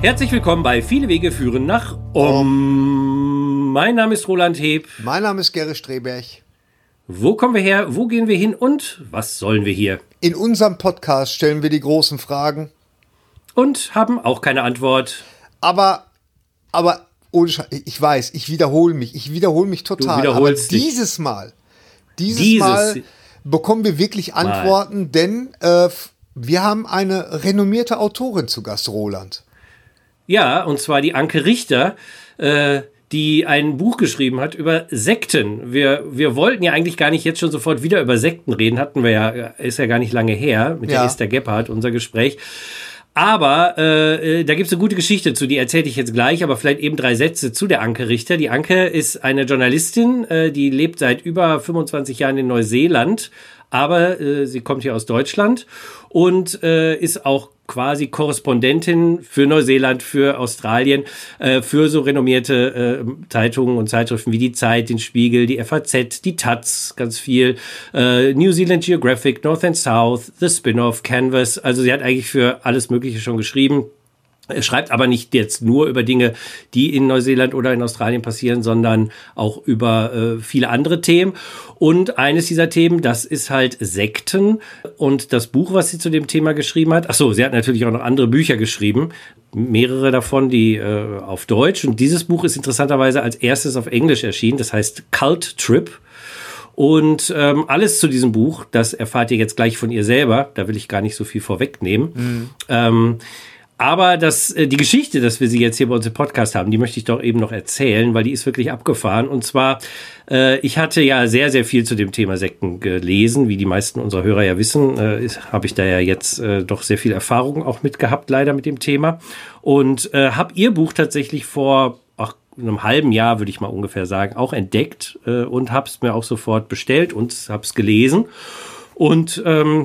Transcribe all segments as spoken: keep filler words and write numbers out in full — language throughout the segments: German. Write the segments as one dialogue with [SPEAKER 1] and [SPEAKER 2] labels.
[SPEAKER 1] Herzlich willkommen bei Viele Wege führen nach Om. Mein Name ist Roland Heb.
[SPEAKER 2] Mein Name ist Gerrit Streberg.
[SPEAKER 1] Wo kommen wir her, wo gehen wir hin und was sollen wir hier?
[SPEAKER 2] In unserem Podcast stellen wir die großen Fragen.
[SPEAKER 1] Und haben auch keine Antwort.
[SPEAKER 2] Aber, aber, ohne Scheiß, ich weiß, ich wiederhole mich, ich wiederhole mich total.
[SPEAKER 1] Du wiederholst
[SPEAKER 2] aber
[SPEAKER 1] dich.
[SPEAKER 2] dieses Mal, dieses,
[SPEAKER 1] Dieses
[SPEAKER 2] Mal bekommen wir wirklich Antworten,
[SPEAKER 1] Mal.
[SPEAKER 2] denn äh, wir haben eine renommierte Autorin zu Gast, Roland.
[SPEAKER 1] Ja, und zwar die Anke Richter, äh, die ein Buch geschrieben hat über Sekten. Wir, wir wollten ja eigentlich gar nicht jetzt schon sofort wieder über Sekten reden, hatten wir ja, ist ja gar nicht lange her, mit
[SPEAKER 2] Ja.
[SPEAKER 1] der Esther Gebhardt, unser Gespräch. Aber äh, da gibt's eine gute Geschichte zu, die erzähle ich jetzt gleich, aber vielleicht eben drei Sätze zu der Anke Richter. Die Anke ist eine Journalistin, äh, die lebt seit über fünfundzwanzig Jahren in Neuseeland, aber äh, sie kommt hier aus Deutschland und äh, ist auch quasi Korrespondentin für Neuseeland, für Australien, äh, für so renommierte äh, Zeitungen und Zeitschriften wie die Zeit, den Spiegel, die F A Z, die Taz, ganz viel, äh, New Zealand Geographic, North and South, The Spin-off, Canvas. Also sie hat eigentlich für alles Mögliche schon geschrieben. Er schreibt aber nicht jetzt nur über Dinge, die in Neuseeland oder in Australien passieren, sondern auch über äh, viele andere Themen. Und eines dieser Themen, das ist halt Sekten. Und das Buch, was sie zu dem Thema geschrieben hat, ach so, sie hat natürlich auch noch andere Bücher geschrieben, mehrere davon, die äh, auf Deutsch. Und dieses Buch ist interessanterweise als erstes auf Englisch erschienen. Das heißt Cult Trip. Und ähm, alles zu diesem Buch, das erfahrt ihr jetzt gleich von ihr selber. Da will ich gar nicht so viel vorwegnehmen. Mhm. Ähm, Aber das, die Geschichte, dass wir sie jetzt hier bei uns im Podcast haben, die möchte ich doch eben noch erzählen, weil die ist wirklich abgefahren. Und zwar, äh, ich hatte ja sehr, sehr viel zu dem Thema Sekten gelesen. Wie die meisten unserer Hörer ja wissen, äh, habe ich da ja jetzt äh, doch sehr viel Erfahrung auch mit gehabt, leider mit dem Thema. Und äh, habe ihr Buch tatsächlich vor ach, einem halben Jahr, würde ich mal ungefähr sagen, auch entdeckt äh, und habe es mir auch sofort bestellt und habe es gelesen. Und ähm,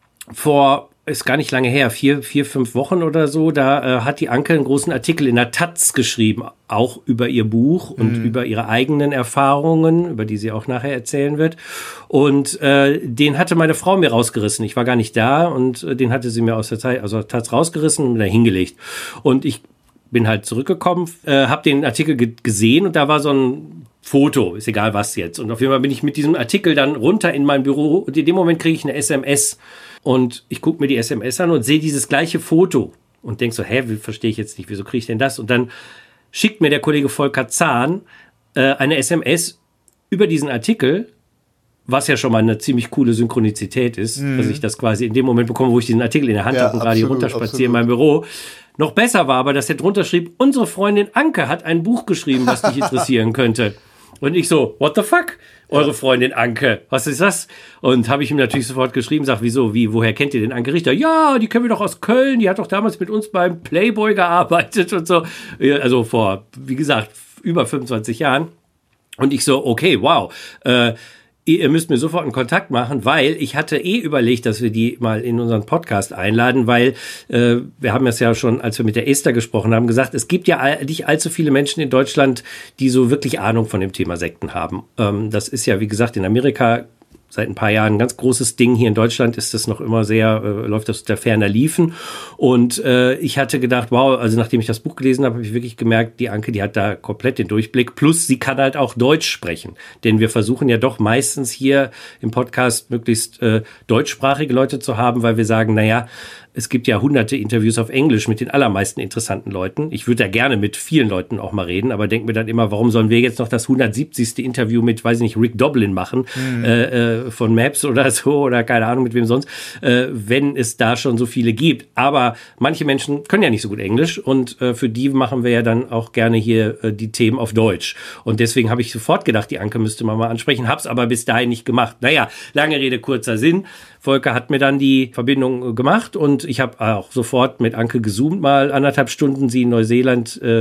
[SPEAKER 1] vor... ist gar nicht lange her, vier, vier, fünf Wochen oder so, da äh, hat die Anke einen großen Artikel in der Taz geschrieben, auch über ihr Buch und mhm. über ihre eigenen Erfahrungen, über die sie auch nachher erzählen wird. Und äh, den hatte meine Frau mir rausgerissen. Ich war gar nicht da und äh, den hatte sie mir aus der Zeit, also Taz rausgerissen und da hingelegt. Und ich bin halt zurückgekommen, äh, habe den Artikel ge- gesehen und da war so ein Foto, ist egal was jetzt. Und auf jeden Fall bin ich mit diesem Artikel dann runter in mein Büro und in dem Moment kriege ich eine S M S. Und ich gucke mir die S M S an und sehe dieses gleiche Foto und denke so, hä, verstehe ich jetzt nicht, wieso kriege ich denn das? Und dann schickt mir der Kollege Volker Zahn äh, eine S M S über diesen Artikel, was ja schon mal eine ziemlich coole Synchronizität ist, mhm. dass ich das quasi in dem Moment bekomme, wo ich diesen Artikel in der Hand
[SPEAKER 2] ja,
[SPEAKER 1] habe und gerade hier runterspaziere in meinem Büro. Noch besser war aber, dass er drunter schrieb, unsere Freundin Anke hat ein Buch geschrieben, was dich interessieren könnte. Und ich so, what the fuck? Eure Freundin Anke, was ist das? Und habe ich ihm natürlich sofort geschrieben, sag, wieso, wie, woher kennt ihr den Anke Richter? Ja, die kennen wir doch aus Köln, die hat doch damals mit uns beim Playboy gearbeitet und so. Also vor, wie gesagt, über fünfundzwanzig Jahren. Und ich so, okay, wow, äh, ihr müsst mir sofort einen Kontakt machen, weil ich hatte eh überlegt, dass wir die mal in unseren Podcast einladen, weil äh, wir haben das ja schon, als wir mit der Esther gesprochen haben, gesagt, es gibt ja all, nicht allzu viele Menschen in Deutschland, die so wirklich Ahnung von dem Thema Sekten haben. Ähm, das ist ja, wie gesagt, in Amerika seit ein paar Jahren ein ganz großes Ding. Hier in Deutschland ist das noch immer sehr, äh, läuft das unter ferner Liefen. Und äh, ich hatte gedacht, wow, also nachdem ich das Buch gelesen habe, habe ich wirklich gemerkt, die Anke, die hat da komplett den Durchblick. Plus, sie kann halt auch Deutsch sprechen. Denn wir versuchen ja doch meistens hier im Podcast möglichst äh, deutschsprachige Leute zu haben, weil wir sagen, naja, es gibt ja hunderte Interviews auf Englisch mit den allermeisten interessanten Leuten. Ich würde ja gerne mit vielen Leuten auch mal reden, aber denke mir dann immer, warum sollen wir jetzt noch das hundertsiebzigste Interview mit, weiß ich nicht, Rick Doblin machen, mhm. äh, von Maps oder so oder keine Ahnung mit wem sonst, äh, wenn es da schon so viele gibt. Aber manche Menschen können ja nicht so gut Englisch und äh, für die machen wir ja dann auch gerne hier äh, die Themen auf Deutsch. Und deswegen habe ich sofort gedacht, die Anke müsste man mal ansprechen, hab's aber bis dahin nicht gemacht. Naja, lange Rede, kurzer Sinn. Volker hat mir dann die Verbindung gemacht und ich habe auch sofort mit Anke gezoomt, mal anderthalb Stunden, sie in Neuseeland, äh,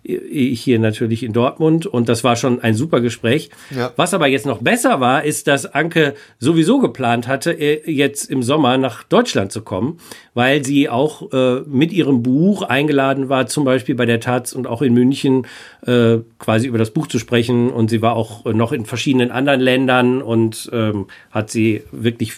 [SPEAKER 1] ich hier natürlich in Dortmund und das war schon ein super Gespräch. Ja. Was aber jetzt noch besser war, ist, dass Anke sowieso geplant hatte, jetzt im Sommer nach Deutschland zu kommen, weil sie auch äh, mit ihrem Buch eingeladen war, zum Beispiel bei der Taz und auch in München äh, quasi über das Buch zu sprechen und sie war auch noch in verschiedenen anderen Ländern und ähm, hat sie wirklich jetzt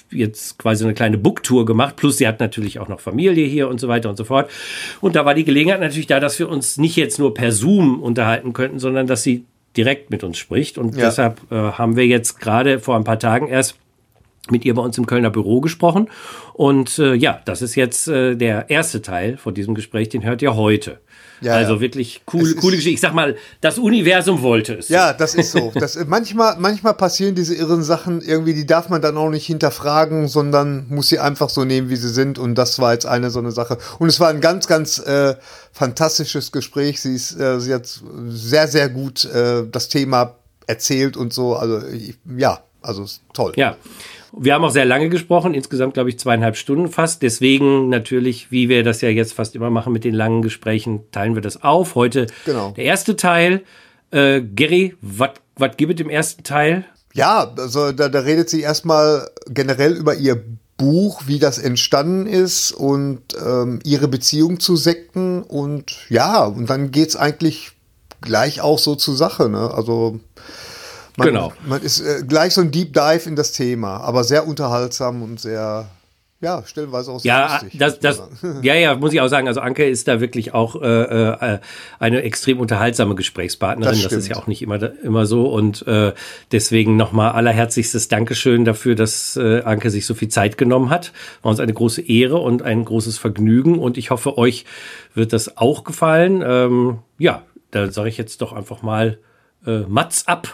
[SPEAKER 1] jetzt quasi eine kleine Booktour gemacht, plus sie hat natürlich auch noch Familie hier und so weiter und so fort. Und da war die Gelegenheit natürlich da, dass wir uns nicht jetzt nur per Zoom unterhalten könnten, sondern dass sie direkt mit uns spricht. Und ja. deshalb äh, haben wir jetzt gerade vor ein paar Tagen erst mit ihr bei uns im Kölner Büro gesprochen. Und äh, ja, das ist jetzt äh, der erste Teil von diesem Gespräch, den hört ihr heute. Ja, also ja. wirklich cool, coole Geschichte. Ich sag mal, das Universum wollte es.
[SPEAKER 2] Ja, das ist so. Das, manchmal, manchmal passieren diese irren Sachen irgendwie, die darf man dann auch nicht hinterfragen, sondern muss sie einfach so nehmen, wie sie sind. Und das war jetzt eine so eine Sache. Und es war ein ganz, ganz äh, fantastisches Gespräch. Sie, ist, äh, sie hat sehr, sehr gut äh, das Thema erzählt und so. Also ich, ja, also toll.
[SPEAKER 1] Ja. Wir haben auch sehr lange gesprochen, insgesamt glaube ich zweieinhalb Stunden fast. Deswegen natürlich, wie wir das ja jetzt fast immer machen mit den langen Gesprächen, teilen wir das auf. Heute genau. Der erste Teil. Äh, Gary, was gibt es im ersten Teil?
[SPEAKER 2] Ja, also da, da redet sie erstmal generell über ihr Buch, wie das entstanden ist und ähm, ihre Beziehung zu Sekten. Und ja, und dann geht's eigentlich gleich auch so zur Sache, ne? Also Man, genau. Man ist äh, gleich so ein Deep Dive in das Thema, aber sehr unterhaltsam und sehr, ja, stellenweise auch sehr
[SPEAKER 1] ja,
[SPEAKER 2] lustig.
[SPEAKER 1] Das, das, ja, ja, muss ich auch sagen. Also Anke ist da wirklich auch äh, äh, eine extrem unterhaltsame Gesprächspartnerin. Das, das ist ja auch nicht immer, immer so. Und äh, deswegen nochmal allerherzlichstes Dankeschön dafür, dass äh, Anke sich so viel Zeit genommen hat. War uns eine große Ehre und ein großes Vergnügen. Und ich hoffe, euch wird das auch gefallen. Ähm, ja, da sage ich jetzt doch einfach mal äh, Mats ab.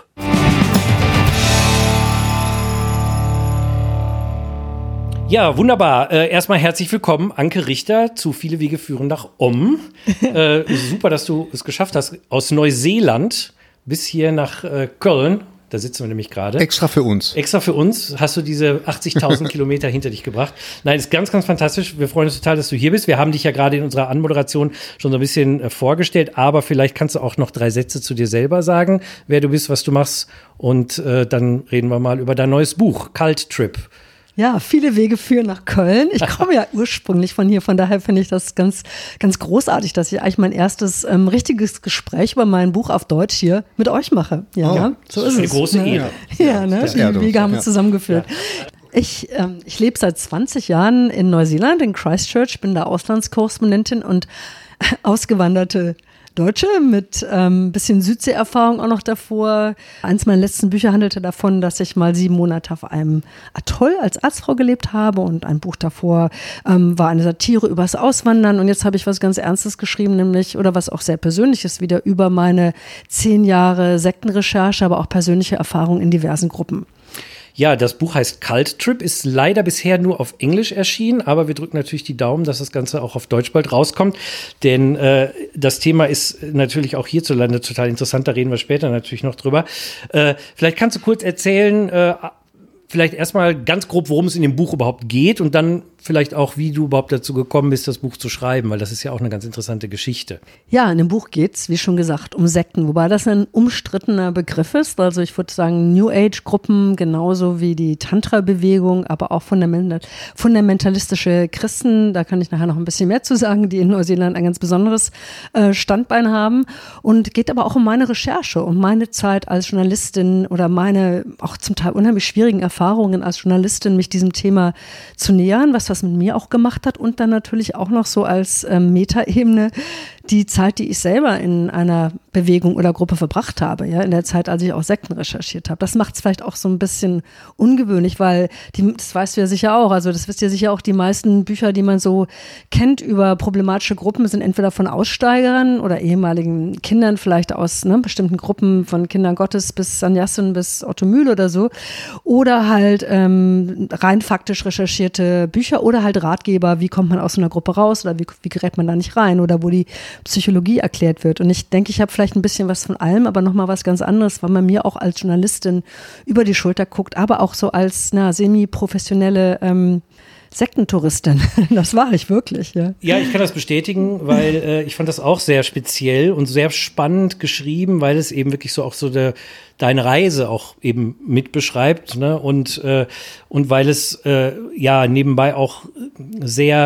[SPEAKER 1] Ja, wunderbar. Äh, erstmal herzlich willkommen, Anke Richter, zu Viele Wege führen nach Om. äh, super, dass du es geschafft hast, aus Neuseeland bis hier nach äh, Köln. Da sitzen wir nämlich gerade.
[SPEAKER 2] Extra für uns.
[SPEAKER 1] Extra für uns hast du diese achtzigtausend Kilometer hinter dich gebracht. Nein, ist ganz, ganz fantastisch. Wir freuen uns total, dass du hier bist. Wir haben dich ja gerade in unserer Anmoderation schon so ein bisschen äh, vorgestellt, aber vielleicht kannst du auch noch drei Sätze zu dir selber sagen, wer du bist, was du machst. Und äh, dann reden wir mal über dein neues Buch, Cult Trip.
[SPEAKER 3] Ja, viele Wege führen nach Köln. Ich komme ja ursprünglich von hier, von daher finde ich das ganz, ganz großartig, dass ich eigentlich mein erstes ähm, richtiges Gespräch über mein Buch auf Deutsch hier mit euch mache. Ja,
[SPEAKER 1] oh,
[SPEAKER 3] so
[SPEAKER 1] das ist, ist eine
[SPEAKER 3] es.
[SPEAKER 1] große Ehre.
[SPEAKER 3] Ja, ja, ne? Die Erdung, Wege haben uns ja. zusammengeführt. Ja. Ich, ähm, ich lebe seit zwanzig Jahren in Neuseeland, in Christchurch, bin da Auslandskorrespondentin und ausgewanderte Deutsche mit ähm, bisschen Südsee-Erfahrung auch noch davor. Eins meiner letzten Bücher handelte davon, dass ich mal sieben Monate auf einem Atoll als Arztfrau gelebt habe und ein Buch davor ähm, war eine Satire übers Auswandern und jetzt habe ich was ganz Ernstes geschrieben, nämlich, oder was auch sehr Persönliches wieder, über meine zehn Jahre Sektenrecherche, aber auch persönliche Erfahrungen in diversen Gruppen.
[SPEAKER 1] Ja, das Buch heißt Cult Trip, ist leider bisher nur auf Englisch erschienen, aber wir drücken natürlich die Daumen, dass das Ganze auch auf Deutsch bald rauskommt, denn äh, das Thema ist natürlich auch hierzulande total interessant, da reden wir später natürlich noch drüber. Äh, vielleicht kannst du kurz erzählen, äh, vielleicht erstmal ganz grob, worum es in dem Buch überhaupt geht und dann vielleicht auch, wie du überhaupt dazu gekommen bist, das Buch zu schreiben, weil das ist ja auch eine ganz interessante Geschichte.
[SPEAKER 3] Ja, in dem Buch geht's, wie schon gesagt, um Sekten, wobei das ein umstrittener Begriff ist. Also ich würde sagen, New Age-Gruppen, genauso wie die Tantra-Bewegung, aber auch fundament- fundamentalistische Christen, da kann ich nachher noch ein bisschen mehr zu sagen, die in Neuseeland ein ganz besonderes äh, Standbein haben. Und geht aber auch um meine Recherche, um meine Zeit als Journalistin oder meine auch zum Teil unheimlich schwierigen Erfahrungen als Journalistin, mich diesem Thema zu nähern, was was mit mir auch gemacht hat und dann natürlich auch noch so als ähm, Metaebene die Zeit, die ich selber in einer Bewegung oder Gruppe verbracht habe, ja, in der Zeit, als ich auch Sekten recherchiert habe. Das macht es vielleicht auch so ein bisschen ungewöhnlich, weil, die, das weißt du ja sicher auch, also das wisst ihr sicher auch, die meisten Bücher, die man so kennt über problematische Gruppen, sind entweder von Aussteigern oder ehemaligen Kindern, vielleicht aus ne, bestimmten Gruppen, von Kindern Gottes bis Sannyasin bis Otto Mühl oder so, oder halt ähm, rein faktisch recherchierte Bücher oder halt Ratgeber, wie kommt man aus so einer Gruppe raus oder wie, wie gerät man da nicht rein oder wo die Psychologie erklärt wird. Und ich denke, ich habe vielleicht ein bisschen was von allem, aber nochmal was ganz anderes, weil man mir auch als Journalistin über die Schulter guckt, aber auch so als na, semi-professionelle ähm, Sektentouristin. Das war ich wirklich, ja.
[SPEAKER 1] Ja, ich kann das bestätigen, weil äh, ich fand das auch sehr speziell und sehr spannend geschrieben, weil es eben wirklich so auch so de, deine Reise auch eben mit beschreibt, ne? Und, äh, und weil es äh, ja nebenbei auch sehr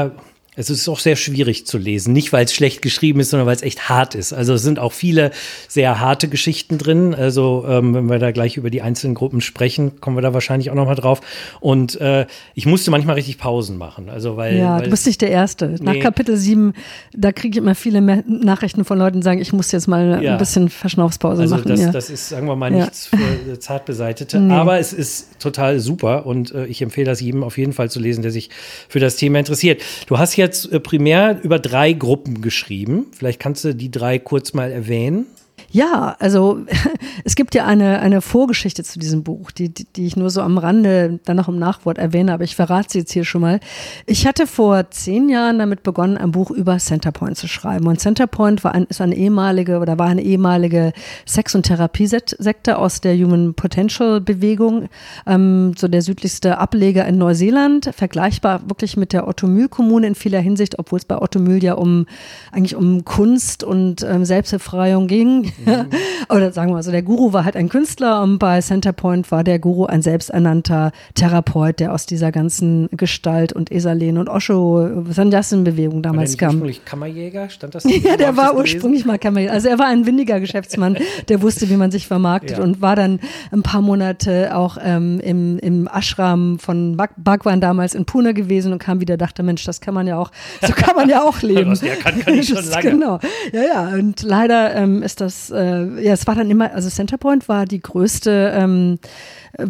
[SPEAKER 1] Es ist auch sehr schwierig zu lesen. Nicht, weil es schlecht geschrieben ist, sondern weil es echt hart ist. Also es sind auch viele sehr harte Geschichten drin. Also ähm, wenn wir da gleich über die einzelnen Gruppen sprechen, kommen wir da wahrscheinlich auch noch mal drauf. Und äh, ich musste manchmal richtig Pausen machen. Also weil,
[SPEAKER 3] ja,
[SPEAKER 1] weil
[SPEAKER 3] du bist nicht der Erste. Nach nee. Kapitel sieben, da kriege ich immer viele Nachrichten von Leuten, die sagen, ich muss jetzt mal ja. ein bisschen Verschnaufspause
[SPEAKER 1] also
[SPEAKER 3] machen.
[SPEAKER 1] Also das,
[SPEAKER 3] ja.
[SPEAKER 1] das ist, sagen wir mal, nichts ja. für Zartbeseitete. Nee. Aber es ist total super und äh, ich empfehle das jedem auf jeden Fall zu lesen, der sich für das Thema interessiert. Du hast jetzt äh, primär über drei Gruppen geschrieben. Vielleicht kannst du die drei kurz mal erwähnen.
[SPEAKER 3] Ja, also es gibt ja eine, eine Vorgeschichte zu diesem Buch, die, die, die ich nur so am Rande dann noch im Nachwort erwähne, aber ich verrate sie jetzt hier schon mal. Ich hatte vor zehn Jahren damit begonnen, ein Buch über Centerpoint zu schreiben. Und Centerpoint war ein, ist eine ehemalige oder war eine ehemalige Sex- und Therapiesekte aus der Human Potential Bewegung, ähm, so der südlichste Ableger in Neuseeland, vergleichbar wirklich mit der Ottomül-Kommune in vieler Hinsicht, obwohl es bei Ottomül ja um eigentlich um Kunst und ähm, Selbstbefreiung ging. Mhm. Oder sagen wir mal so, der Guru war halt ein Künstler und bei Centerpoint war der Guru ein selbsternannter Therapeut, der aus dieser ganzen Gestalt und Esalen und Osho Sannyasin-Bewegung damals kam. War der nicht ursprünglich
[SPEAKER 1] Kammerjäger? Stand das?
[SPEAKER 3] Ja, der war ursprünglich mal Kammerjäger. Also er war ein windiger Geschäftsmann, der wusste, wie man sich vermarktet ja. und war dann ein paar Monate auch ähm, im, im Ashram von Bhagwan damals in Pune gewesen und kam wieder, dachte, Mensch, das kann man ja auch, so kann man ja auch leben.
[SPEAKER 1] Was der kann, kann ich schon lange.
[SPEAKER 3] Genau. Ja, ja. Und leider ähm, ist das Äh, ja, es war dann immer, also Centerpoint war die größte ähm, äh,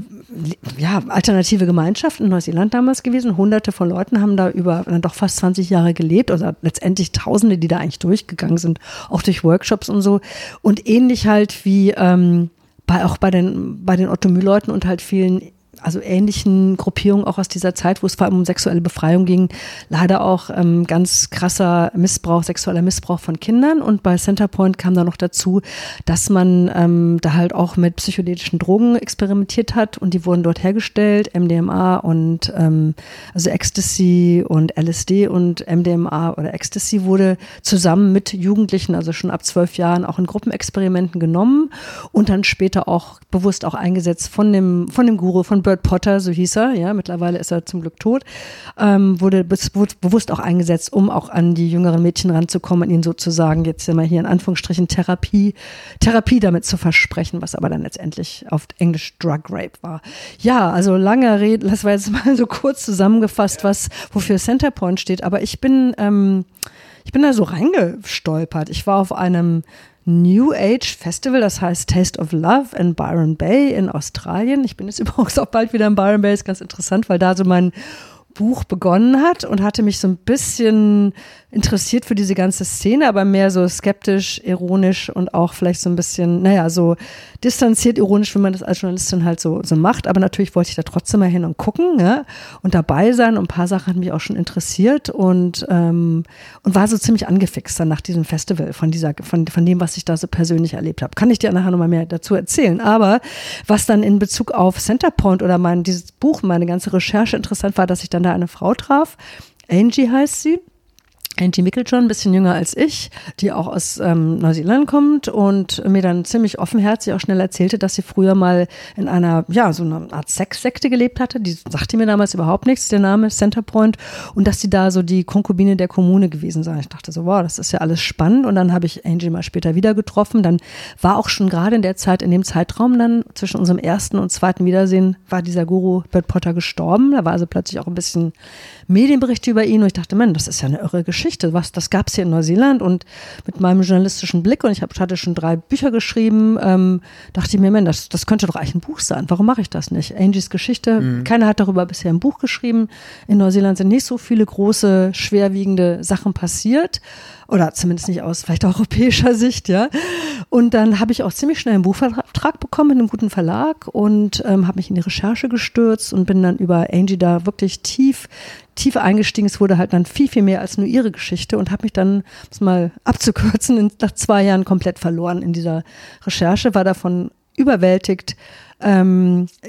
[SPEAKER 3] ja, alternative Gemeinschaft in Neuseeland damals gewesen. Hunderte von Leuten haben da über dann doch fast zwanzig Jahre gelebt oder letztendlich Tausende, die da eigentlich durchgegangen sind, auch durch Workshops und so. Und ähnlich halt wie ähm, bei, auch bei den, bei den Ottomül-Leuten und halt vielen also ähnlichen Gruppierungen auch aus dieser Zeit, wo es vor allem um sexuelle Befreiung ging, leider auch ähm, ganz krasser Missbrauch, sexueller Missbrauch von Kindern. Und bei Centerpoint kam da noch dazu, dass man ähm, da halt auch mit psychedelischen Drogen experimentiert hat und die wurden dort hergestellt, M D M A und ähm, also Ecstasy und L S D und M D M A oder Ecstasy wurde zusammen mit Jugendlichen, also schon ab zwölf Jahren auch in Gruppenexperimenten genommen und dann später auch bewusst auch eingesetzt von dem, von dem Guru, von Bert Potter, so hieß er, ja, mittlerweile ist er zum Glück tot, ähm, wurde be- bewusst auch eingesetzt, um auch an die jüngeren Mädchen ranzukommen und ihnen sozusagen jetzt immer hier in Anführungsstrichen Therapie, Therapie damit zu versprechen, was aber dann letztendlich auf Englisch Drug Rape war. Ja, also lange Rede, das war jetzt mal so kurz zusammengefasst, was, wofür Centerpoint steht, aber ich bin, ähm, ich bin da so reingestolpert. Ich war auf einem New Age Festival, das heißt Taste of Love in Byron Bay in Australien. Ich bin jetzt übrigens auch bald wieder in Byron Bay, ist ganz interessant, weil da so mein Buch begonnen hat und hatte mich so ein bisschen interessiert für diese ganze Szene, aber mehr so skeptisch, ironisch und auch vielleicht so ein bisschen, naja, so distanziert, ironisch, wie man das als Journalistin halt so, so macht. Aber natürlich wollte ich da trotzdem mal hin und gucken, ja, und dabei sein. Und ein paar Sachen hat mich auch schon interessiert und, ähm, und war so ziemlich angefixt dann nach diesem Festival von dieser, von, von dem, was ich da so persönlich erlebt habe. Kann ich dir nachher nochmal mehr dazu erzählen. Aber was dann in Bezug auf Centerpoint oder mein, dieses Buch, meine ganze Recherche interessant war, dass ich dann da eine Frau traf. Angie heißt sie. Angie Mickeljohn, ein bisschen jünger als ich, die auch aus ähm, Neuseeland kommt und mir dann ziemlich offenherzig auch schnell erzählte, dass sie früher mal in einer, ja, so einer Art Sexsekte gelebt hatte. Die sagte mir damals überhaupt nichts, der Name Centerpoint, und dass sie da so die Konkubine der Kommune gewesen sei. Ich dachte so, wow, das ist ja alles spannend. Und dann habe ich Angie mal später wieder getroffen. Dann war auch schon gerade in der Zeit, in dem Zeitraum dann zwischen unserem ersten und zweiten Wiedersehen, war dieser Guru Bert Potter gestorben. Da war also plötzlich auch ein bisschen Medienberichte über ihn und ich dachte, Mann, das ist ja eine irre Geschichte. Was, das gab es hier in Neuseeland und mit meinem journalistischen Blick und ich hab, hatte schon drei Bücher geschrieben, ähm, dachte ich mir, Mann, das, das könnte doch eigentlich ein Buch sein. Warum mache ich das nicht? Angies Geschichte, mhm. Keiner hat darüber bisher ein Buch geschrieben. In Neuseeland sind nicht so viele große, schwerwiegende Sachen passiert. Oder zumindest nicht aus vielleicht europäischer Sicht, ja. Und dann habe ich auch ziemlich schnell einen Buchvertrag bekommen mit einem guten Verlag und ähm, habe mich in die Recherche gestürzt und bin dann über Angie da wirklich tief, tief eingestiegen. Es wurde halt dann viel, viel mehr als nur ihre Geschichte und habe mich dann, um es mal abzukürzen, in, nach zwei Jahren komplett verloren in dieser Recherche, war davon überwältigt, ähm,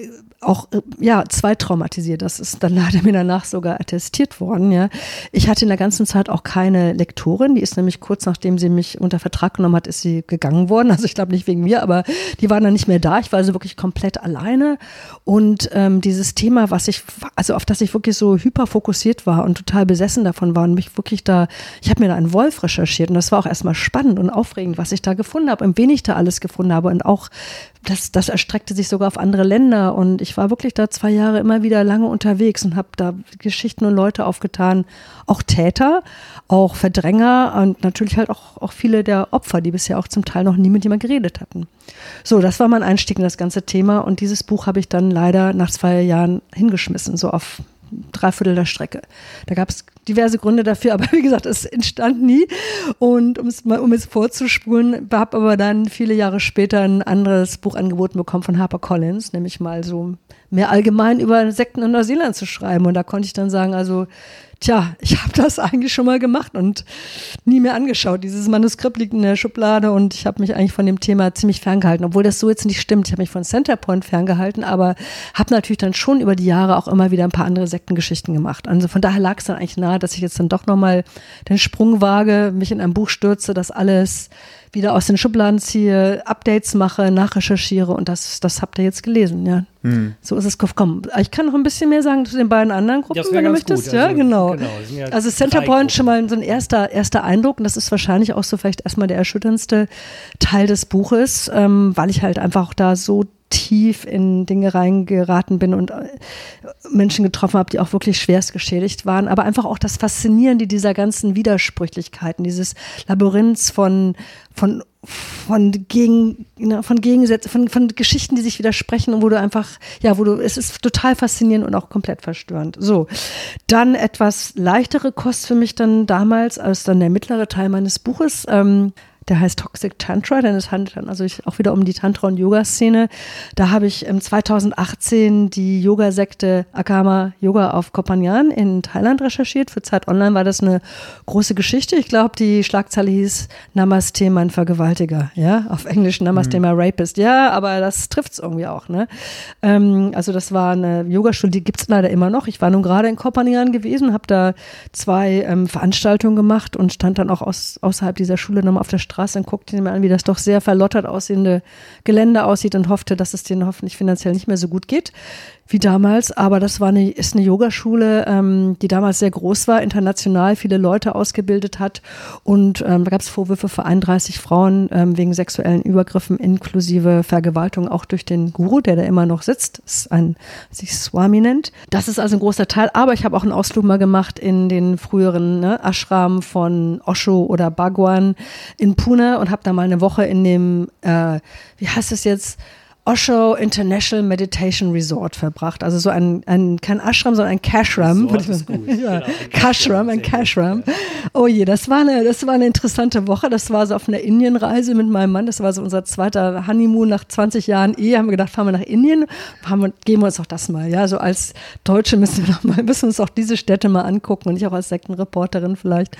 [SPEAKER 3] auch, ja, zweitraumatisiert. Das ist dann leider mir danach sogar attestiert worden, ja. Ich hatte in der ganzen Zeit auch keine Lektorin, die ist nämlich kurz nachdem sie mich unter Vertrag genommen hat, ist sie gegangen worden. Also ich glaube nicht wegen mir, aber die waren dann nicht mehr da. Ich war also wirklich komplett alleine und ähm, dieses Thema, was ich, also auf das ich wirklich so hyperfokussiert war und total besessen davon war und mich wirklich da, ich habe mir da einen Wolf recherchiert und das war auch erstmal spannend und aufregend, was ich da gefunden habe und wen ich da alles gefunden habe und auch das, das erstreckte sich sogar auf andere Länder und ich war wirklich da zwei Jahre immer wieder lange unterwegs und habe da Geschichten und Leute aufgetan, auch Täter, auch Verdränger und natürlich halt auch, auch viele der Opfer, die bisher auch zum Teil noch nie mit jemand geredet hatten. So, das war mein Einstieg in das ganze Thema und dieses Buch habe ich dann leider nach zwei Jahren hingeschmissen, so auf Dreiviertel der Strecke. Da gab es diverse Gründe dafür, aber wie gesagt, es entstand nie. Und um es mal, um es vorzuspulen, habe aber dann viele Jahre später ein anderes Buch angeboten bekommen von HarperCollins, nämlich mal so mehr allgemein über Sekten in Neuseeland zu schreiben. Und da konnte ich dann sagen, also tja, ich habe das eigentlich schon mal gemacht und nie mehr angeschaut. Dieses Manuskript liegt in der Schublade und ich habe mich eigentlich von dem Thema ziemlich ferngehalten, obwohl das so jetzt nicht stimmt. Ich habe mich von Centerpoint ferngehalten, aber habe natürlich dann schon über die Jahre auch immer wieder ein paar andere Sektengeschichten gemacht. Also von daher lag es dann eigentlich nahe, dass ich jetzt dann doch nochmal den Sprung wage, mich in ein Buch stürze, das alles wieder aus den Schubladen ziehe, Updates mache, nachrecherchiere und das, das habt ihr jetzt gelesen, ja. Hm. So ist es gekommen. Ich kann noch ein bisschen mehr sagen zu den beiden anderen Gruppen, wenn du möchtest. Gut. Ja, also, genau. genau ja also Centerpoint schon mal so ein erster, erster Eindruck und das ist wahrscheinlich auch so vielleicht erstmal der erschütterndste Teil des Buches, ähm, weil ich halt einfach auch da so tief in Dinge reingeraten bin und Menschen getroffen habe, die auch wirklich schwerst geschädigt waren, aber einfach auch das Faszinierende dieser ganzen Widersprüchlichkeiten, dieses Labyrinth von von von gegen von Gegensätzen, von von Geschichten, die sich widersprechen und wo du einfach, ja, wo du, es ist total faszinierend und auch komplett verstörend. So, dann etwas leichtere Kost für mich dann damals, als dann der mittlere Teil meines Buches, ähm, der heißt Toxic Tantra, denn es handelt dann also ich, auch wieder um die Tantra- und Yoga-Szene. Da habe ich im zweitausendachtzehn die Yoga-Sekte Akama Yoga auf Koh Phangan in Thailand recherchiert. Für Zeit Online war das eine große Geschichte. Ich glaube, die Schlagzeile hieß Namaste, mein Vergewaltiger. Ja, auf Englisch Namaste, mhm. my Rapist. Ja, aber das trifft es irgendwie auch. Ne? Ähm, also das war eine Yogaschule, die gibt es leider immer noch. Ich war nun gerade in Koh Phangan gewesen, habe da zwei ähm, Veranstaltungen gemacht und stand dann auch aus, außerhalb dieser Schule nochmal auf der Straße und guckte mir an, wie das doch sehr verlottert aussehende Gelände aussieht und hoffte, dass es denen hoffentlich finanziell nicht mehr so gut geht wie damals. Aber das war eine, ist eine Yogaschule, ähm, die damals sehr groß war, international viele Leute ausgebildet hat und ähm, da gab es Vorwürfe für einunddreißig Frauen ähm, wegen sexuellen Übergriffen inklusive Vergewaltigung auch durch den Guru, der da immer noch sitzt. Das ist ein, sich Swami nennt. Das ist also ein großer Teil, aber ich habe auch einen Ausflug mal gemacht in den früheren ne, Ashram von Osho oder Bhagwan in Pune und habe da mal eine Woche in dem, äh, wie heißt es jetzt, Osho International Meditation Resort verbracht. Also so ein, ein kein Ashram, sondern ein Kashram.
[SPEAKER 1] Resort ist gut.
[SPEAKER 3] Ja.
[SPEAKER 1] Genau, ein
[SPEAKER 3] Kashram, ein Kashram. Oh je, das war eine, das war eine interessante Woche. Das war so auf einer Indienreise mit meinem Mann. Das war so unser zweiter Honeymoon nach zwanzig Jahren Ehe. Haben wir gedacht, fahren wir nach Indien, haben wir, geben wir uns auch das mal. Ja, so als Deutsche müssen wir noch mal, müssen uns auch diese Städte mal angucken und ich auch als Sektenreporterin vielleicht.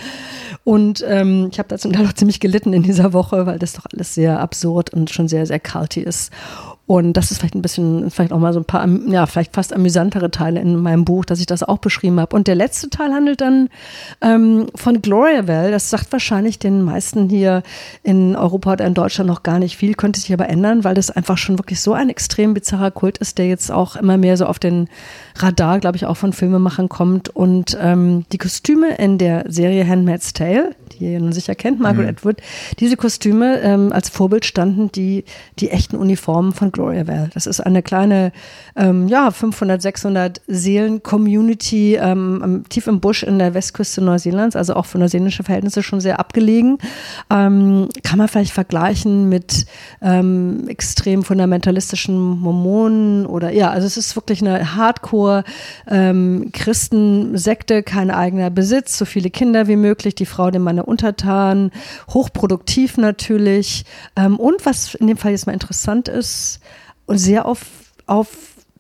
[SPEAKER 3] Und ähm, ich habe da zum Teil auch ziemlich gelitten in dieser Woche, weil das doch alles sehr absurd und schon sehr, sehr culty ist. Und das ist vielleicht ein bisschen, vielleicht auch mal so ein paar, ja, vielleicht fast amüsantere Teile in meinem Buch, dass ich das auch beschrieben habe. Und der letzte Teil handelt dann ähm, von Gloriaville. Das sagt wahrscheinlich den meisten hier in Europa oder in Deutschland noch gar nicht viel, könnte sich aber ändern, weil das einfach schon wirklich so ein extrem bizarrer Kult ist, der jetzt auch immer mehr so auf den Radar, glaube ich, auch von Filmemachern kommt. Und ähm, die Kostüme in der Serie Handmaid's Tale, die ihr nun sicher kennt, Margaret mhm. Atwood, diese Kostüme ähm, als Vorbild standen die, die echten Uniformen von Gloriaville. Das ist eine kleine, ähm, ja, fünfhundert, sechshundert Seelen-Community ähm, tief im Busch in der Westküste Neuseelands, also auch für neuseeländische Verhältnisse schon sehr abgelegen. Ähm, kann man vielleicht vergleichen mit ähm, extrem fundamentalistischen Mormonen oder, ja, also es ist wirklich eine Hardcore ähm, Christensekte, kein eigener Besitz, so viele Kinder wie möglich, die Frau dem Mann untertan, hochproduktiv natürlich ähm, und was in dem Fall jetzt mal interessant ist und sehr auf, auf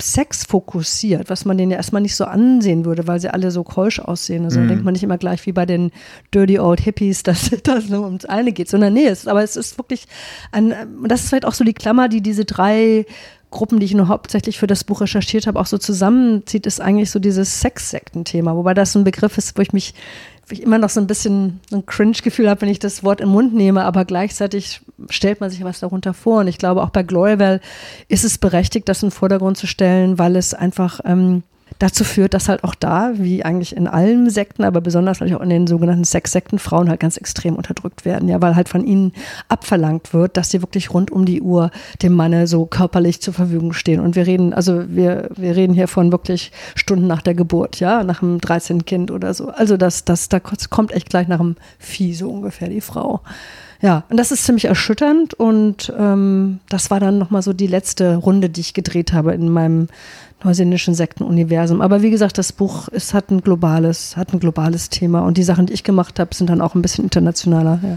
[SPEAKER 3] Sex fokussiert, was man denen ja erstmal nicht so ansehen würde, weil sie alle so keusch aussehen. Also mhm. denkt man nicht immer gleich wie bei den Dirty Old Hippies, dass das nur ums eine geht, sondern nee, es, aber es ist wirklich ein, das ist vielleicht auch so die Klammer, die diese drei Gruppen, die ich nur hauptsächlich für das Buch recherchiert habe, auch so zusammenzieht, ist eigentlich so dieses Sex-Sekten-Thema, wobei das so ein Begriff ist, wo ich mich wo ich immer noch so ein bisschen ein Cringe-Gefühl habe, wenn ich das Wort im Mund nehme, aber gleichzeitig stellt man sich was darunter vor. Und ich glaube, auch bei Glorywell ist es berechtigt, das in den Vordergrund zu stellen, weil es einfach ähm, dazu führt, dass halt auch da, wie eigentlich in allen Sekten, aber besonders natürlich auch in den sogenannten Sexsekten, Frauen halt ganz extrem unterdrückt werden, ja, weil halt von ihnen abverlangt wird, dass sie wirklich rund um die Uhr dem Manne so körperlich zur Verfügung stehen. Und wir reden, also wir, wir reden hier von wirklich Stunden nach der Geburt, ja, nach dem dreizehnten Kind oder so. Also das, das, da kommt echt gleich nach dem Vieh so ungefähr die Frau. Ja, und das ist ziemlich erschütternd und ähm, das war dann nochmal so die letzte Runde, die ich gedreht habe in meinem neuseeländischen Sektenuniversum. Aber wie gesagt, das Buch ist, hat ein globales, hat ein globales Thema und die Sachen, die ich gemacht habe, sind dann auch ein bisschen internationaler. Ja,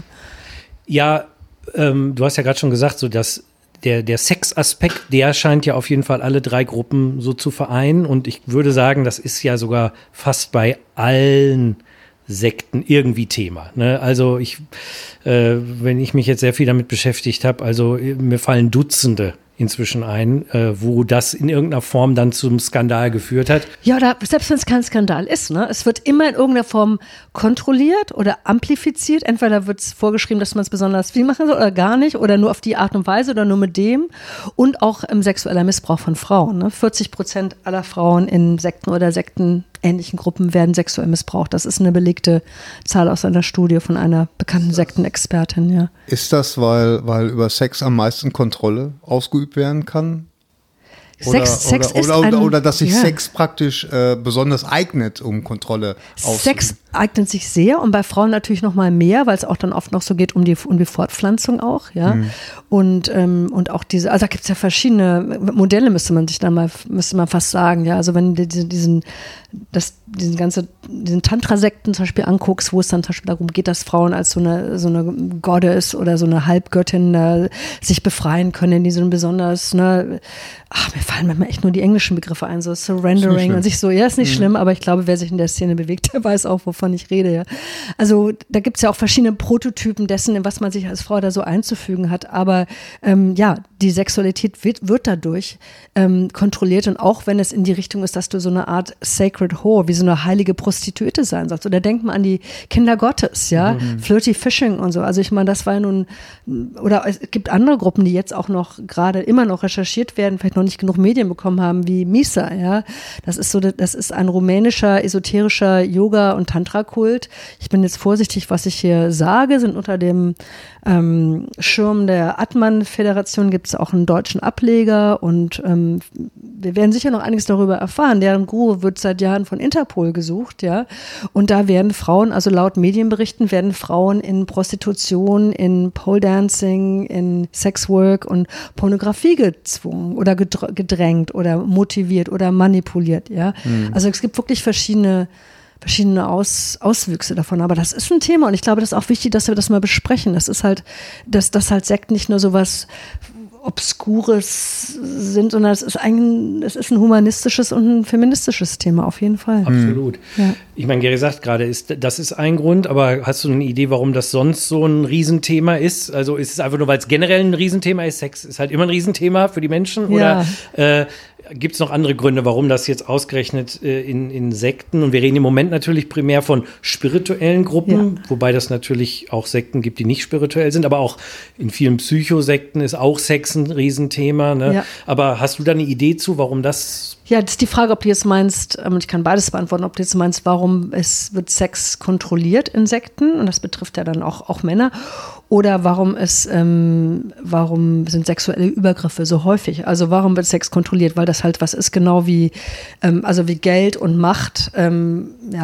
[SPEAKER 1] ja ähm, du hast ja gerade schon gesagt, so dass der, der Sexaspekt, der scheint ja auf jeden Fall alle drei Gruppen so zu vereinen und ich würde sagen, das ist ja sogar fast bei allen Sekten irgendwie Thema. Ne? Also ich, äh, wenn ich mich jetzt sehr viel damit beschäftigt habe, also mir fallen Dutzende inzwischen ein, äh, wo das in irgendeiner Form dann zum Skandal geführt hat.
[SPEAKER 3] Ja, oder selbst wenn es kein Skandal ist, ne? Es wird immer in irgendeiner Form kontrolliert oder amplifiziert. Entweder wird es vorgeschrieben, dass man es besonders viel machen soll oder gar nicht oder nur auf die Art und Weise oder nur mit dem. Und auch ähm, sexueller Missbrauch von Frauen. Ne? vierzig Prozent aller Frauen in Sekten oder sektenähnlichen Gruppen werden sexuell missbraucht. Das ist eine belegte Zahl aus einer Studie von einer bekannten Sektenexpertin. Ja.
[SPEAKER 2] Ist das, weil, weil über Sex am meisten Kontrolle ausgeübt werden kann? Oder,
[SPEAKER 3] Sex, Sex
[SPEAKER 2] oder,
[SPEAKER 3] ist
[SPEAKER 2] oder,
[SPEAKER 3] ein,
[SPEAKER 2] oder dass sich
[SPEAKER 3] ja.
[SPEAKER 2] Sex praktisch äh, besonders eignet, um Kontrolle auszuüben.
[SPEAKER 3] Sex eignet sich sehr und bei Frauen natürlich noch mal mehr, weil es auch dann oft noch so geht um die, um die Fortpflanzung auch, ja. Mhm. Und, ähm, und auch diese, also da gibt es ja verschiedene Modelle, müsste man sich dann mal, müsste man fast sagen, ja. Also wenn du diesen, das, diesen ganze, diesen Tantra-Sekten zum Beispiel anguckst, wo es dann zum Beispiel darum geht, dass Frauen als so eine, so eine Goddess oder so eine Halbgöttin äh, sich befreien können, die so ein besonders, ne, ach, mir fallen manchmal echt nur die englischen Begriffe ein, so Surrendering und sich so, ja, ist nicht mhm. schlimm, aber ich glaube, wer sich in der Szene bewegt, der weiß auch, wovon ich rede, ja. Also da gibt es ja auch verschiedene Prototypen dessen, in was man sich als Frau da so einzufügen hat, aber ähm, ja, die Sexualität wird, wird dadurch ähm, kontrolliert und auch wenn es in die Richtung ist, dass du so eine Art Sacred Whore, wie so eine heilige Prostituierte sein sollst. Oder denk mal an die Kinder Gottes, ja, mhm. Flirty Fishing und so. Also ich meine, das war ja nun, oder es gibt andere Gruppen, die jetzt auch noch gerade immer noch recherchiert werden, vielleicht noch nicht genug Medien bekommen haben, wie Misa, ja. Das ist so, das ist ein rumänischer, esoterischer Yoga- und Tantra-Kult. Ich bin jetzt vorsichtig, was ich hier sage, sind unter dem ähm, Schirm der Atman-Föderation gibt es auch einen deutschen Ableger und ähm, wir werden sicher noch einiges darüber erfahren. Deren Guru wird seit Jahren von Interpol gesucht, ja. Und da werden Frauen, also laut Medienberichten, werden Frauen in Prostitution, in Pole Dancing, in Sexwork und Pornografie gezwungen oder gedrängt oder motiviert oder manipuliert, ja. Mhm. Also es gibt wirklich verschiedene verschiedene Aus, Auswüchse davon. Aber das ist ein Thema und ich glaube, das ist auch wichtig, dass wir das mal besprechen. Das ist halt, dass das halt Sekten nicht nur sowas Obskures sind, sondern es ist ein, es ist ein humanistisches und ein feministisches Thema auf jeden Fall.
[SPEAKER 1] Absolut.
[SPEAKER 3] Ja.
[SPEAKER 1] Ich meine, Gary sagt gerade, ist, das ist ein Grund, aber hast du eine Idee, warum das sonst so ein Riesenthema ist? Also ist es einfach nur, weil es generell ein Riesenthema ist? Sex ist halt immer ein Riesenthema für die Menschen?
[SPEAKER 3] Ja.
[SPEAKER 1] Oder äh, gibt es noch andere Gründe, warum das jetzt ausgerechnet äh, in, in Sekten, und wir reden im Moment natürlich primär von spirituellen Gruppen, ja. wobei das natürlich auch Sekten gibt, die nicht spirituell sind, aber auch in vielen Psychosekten ist auch Sex ein Riesenthema. Ne? Ja. Aber hast du da eine Idee zu, warum das...
[SPEAKER 3] Ja, das ist die Frage, ob du jetzt meinst, ähm, ich kann beides beantworten, ob du jetzt meinst, warum es wird Sex kontrolliert in Sekten, und das betrifft ja dann auch, auch Männer, oder warum es, ähm, warum sind sexuelle Übergriffe so häufig? Also warum wird Sex kontrolliert? Weil das halt was ist, genau wie, ähm, also wie Geld und Macht, ähm, ja,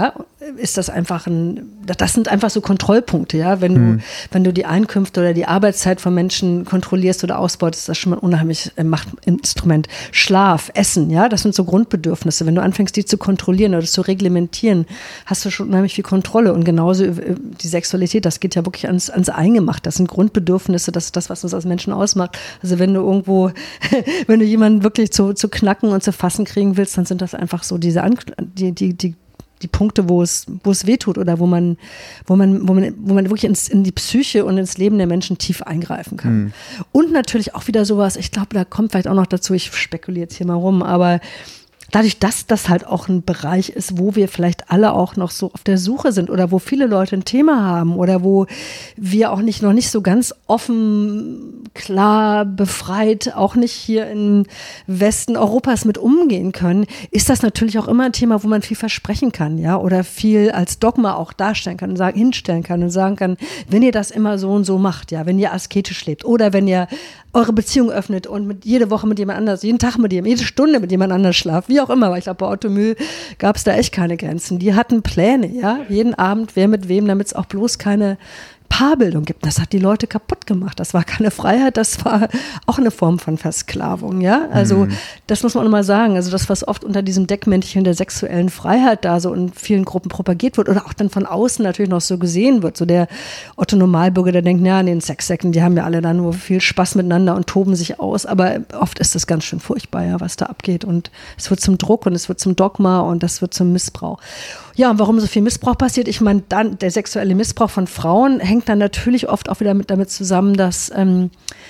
[SPEAKER 3] ist das einfach ein, das sind einfach so Kontrollpunkte, ja. Wenn
[SPEAKER 2] Mhm.
[SPEAKER 3] du, wenn du die Einkünfte oder die Arbeitszeit von Menschen kontrollierst oder ausbeutest, ist das schon mal ein unheimliches Machtinstrument. Schlaf, Essen, ja, das sind so Grundbedürfnisse. Wenn du anfängst, die zu kontrollieren oder zu reglementieren, hast du schon unheimlich viel Kontrolle. Und genauso die Sexualität, das geht ja wirklich ans, ans Eingemacht. Das sind Grundbedürfnisse, das ist das, was uns als Menschen ausmacht. Also wenn du irgendwo, wenn du jemanden wirklich zu, zu knacken und zu fassen kriegen willst, dann sind das einfach so diese, An- die, die, die die Punkte, wo es, wo es wehtut oder wo man, wo man, wo man, wo man wirklich ins, in die Psyche und ins Leben der Menschen tief eingreifen kann. Mhm. Und natürlich auch wieder sowas, ich glaube, da kommt vielleicht auch noch dazu, ich spekuliere jetzt hier mal rum, aber dadurch, dass das halt auch ein Bereich ist, wo wir vielleicht alle auch noch so auf der Suche sind oder wo viele Leute ein Thema haben oder wo wir auch nicht noch nicht so ganz offen, klar, befreit, auch nicht hier im Westen Europas mit umgehen können, ist das natürlich auch immer ein Thema, wo man viel versprechen kann, ja, oder viel als Dogma auch darstellen kann und sagen, hinstellen kann und sagen kann, wenn ihr das immer so und so macht, ja, wenn ihr asketisch lebt oder wenn ihr eure Beziehung öffnet und mit jede Woche mit jemand anders, jeden Tag mit jemand, jede Stunde mit jemand anders schlaft, wie auch immer, weil ich glaube, bei Otto Mühl gab es da echt keine Grenzen. Die hatten Pläne, ja, jeden Abend, wer mit wem, damit es auch bloß keine Paarbildung gibt. Das hat die Leute kaputt gemacht. Das war keine Freiheit, das war auch eine Form von Versklavung, ja. Also mhm. das muss man auch mal sagen. Also das, was oft unter diesem Deckmäntelchen der sexuellen Freiheit da so in vielen Gruppen propagiert wird oder auch dann von außen natürlich noch so gesehen wird. So der Otto Normalbürger, der denkt, ja, in den Sexsäcken, die haben ja alle dann nur viel Spaß miteinander und toben sich aus. Aber oft ist das ganz schön furchtbar, ja, was da abgeht. Und es wird zum Druck und es wird zum Dogma und das wird zum Missbrauch. Ja, und warum so viel Missbrauch passiert? Ich meine, dann der sexuelle Missbrauch von Frauen hängt dann natürlich oft auch wieder mit, damit zusammen, dass ähm,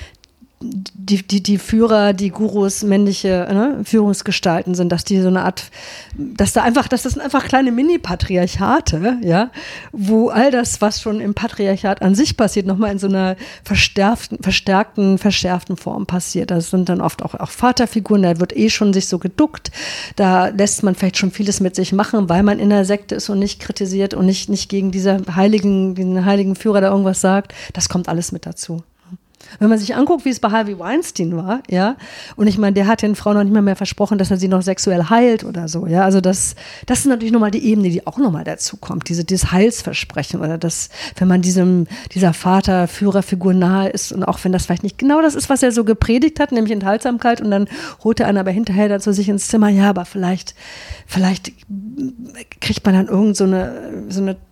[SPEAKER 3] die, die, die Führer, die Gurus, männliche ne, Führungsgestalten sind, dass die so eine Art, dass da einfach, dass das sind einfach kleine Mini-Patriarchate, ja, wo all das, was schon im Patriarchat an sich passiert, nochmal in so einer verstärkten, verstärkten, verschärften Form passiert. Das sind dann oft auch, auch Vaterfiguren, da wird eh schon sich so geduckt, da lässt man vielleicht schon vieles mit sich machen, weil man in der Sekte ist und nicht kritisiert und nicht, nicht gegen diese heiligen, den heiligen Führer da irgendwas sagt. Das kommt alles mit dazu. Wenn man sich anguckt, wie es bei Harvey Weinstein war, ja, und ich meine, der hat den Frauen noch nicht mal mehr versprochen, dass er sie noch sexuell heilt oder so, ja, also das, das ist natürlich nochmal die Ebene, die auch nochmal dazu kommt, diese, dieses Heilsversprechen oder das, wenn man diesem, dieser Vater-Führerfigur nahe ist und auch wenn das vielleicht nicht genau das ist, was er so gepredigt hat, nämlich Enthaltsamkeit und dann holt er einen aber hinterher dann zu sich ins Zimmer, ja, aber vielleicht, vielleicht kriegt man dann irgend so eine, so eine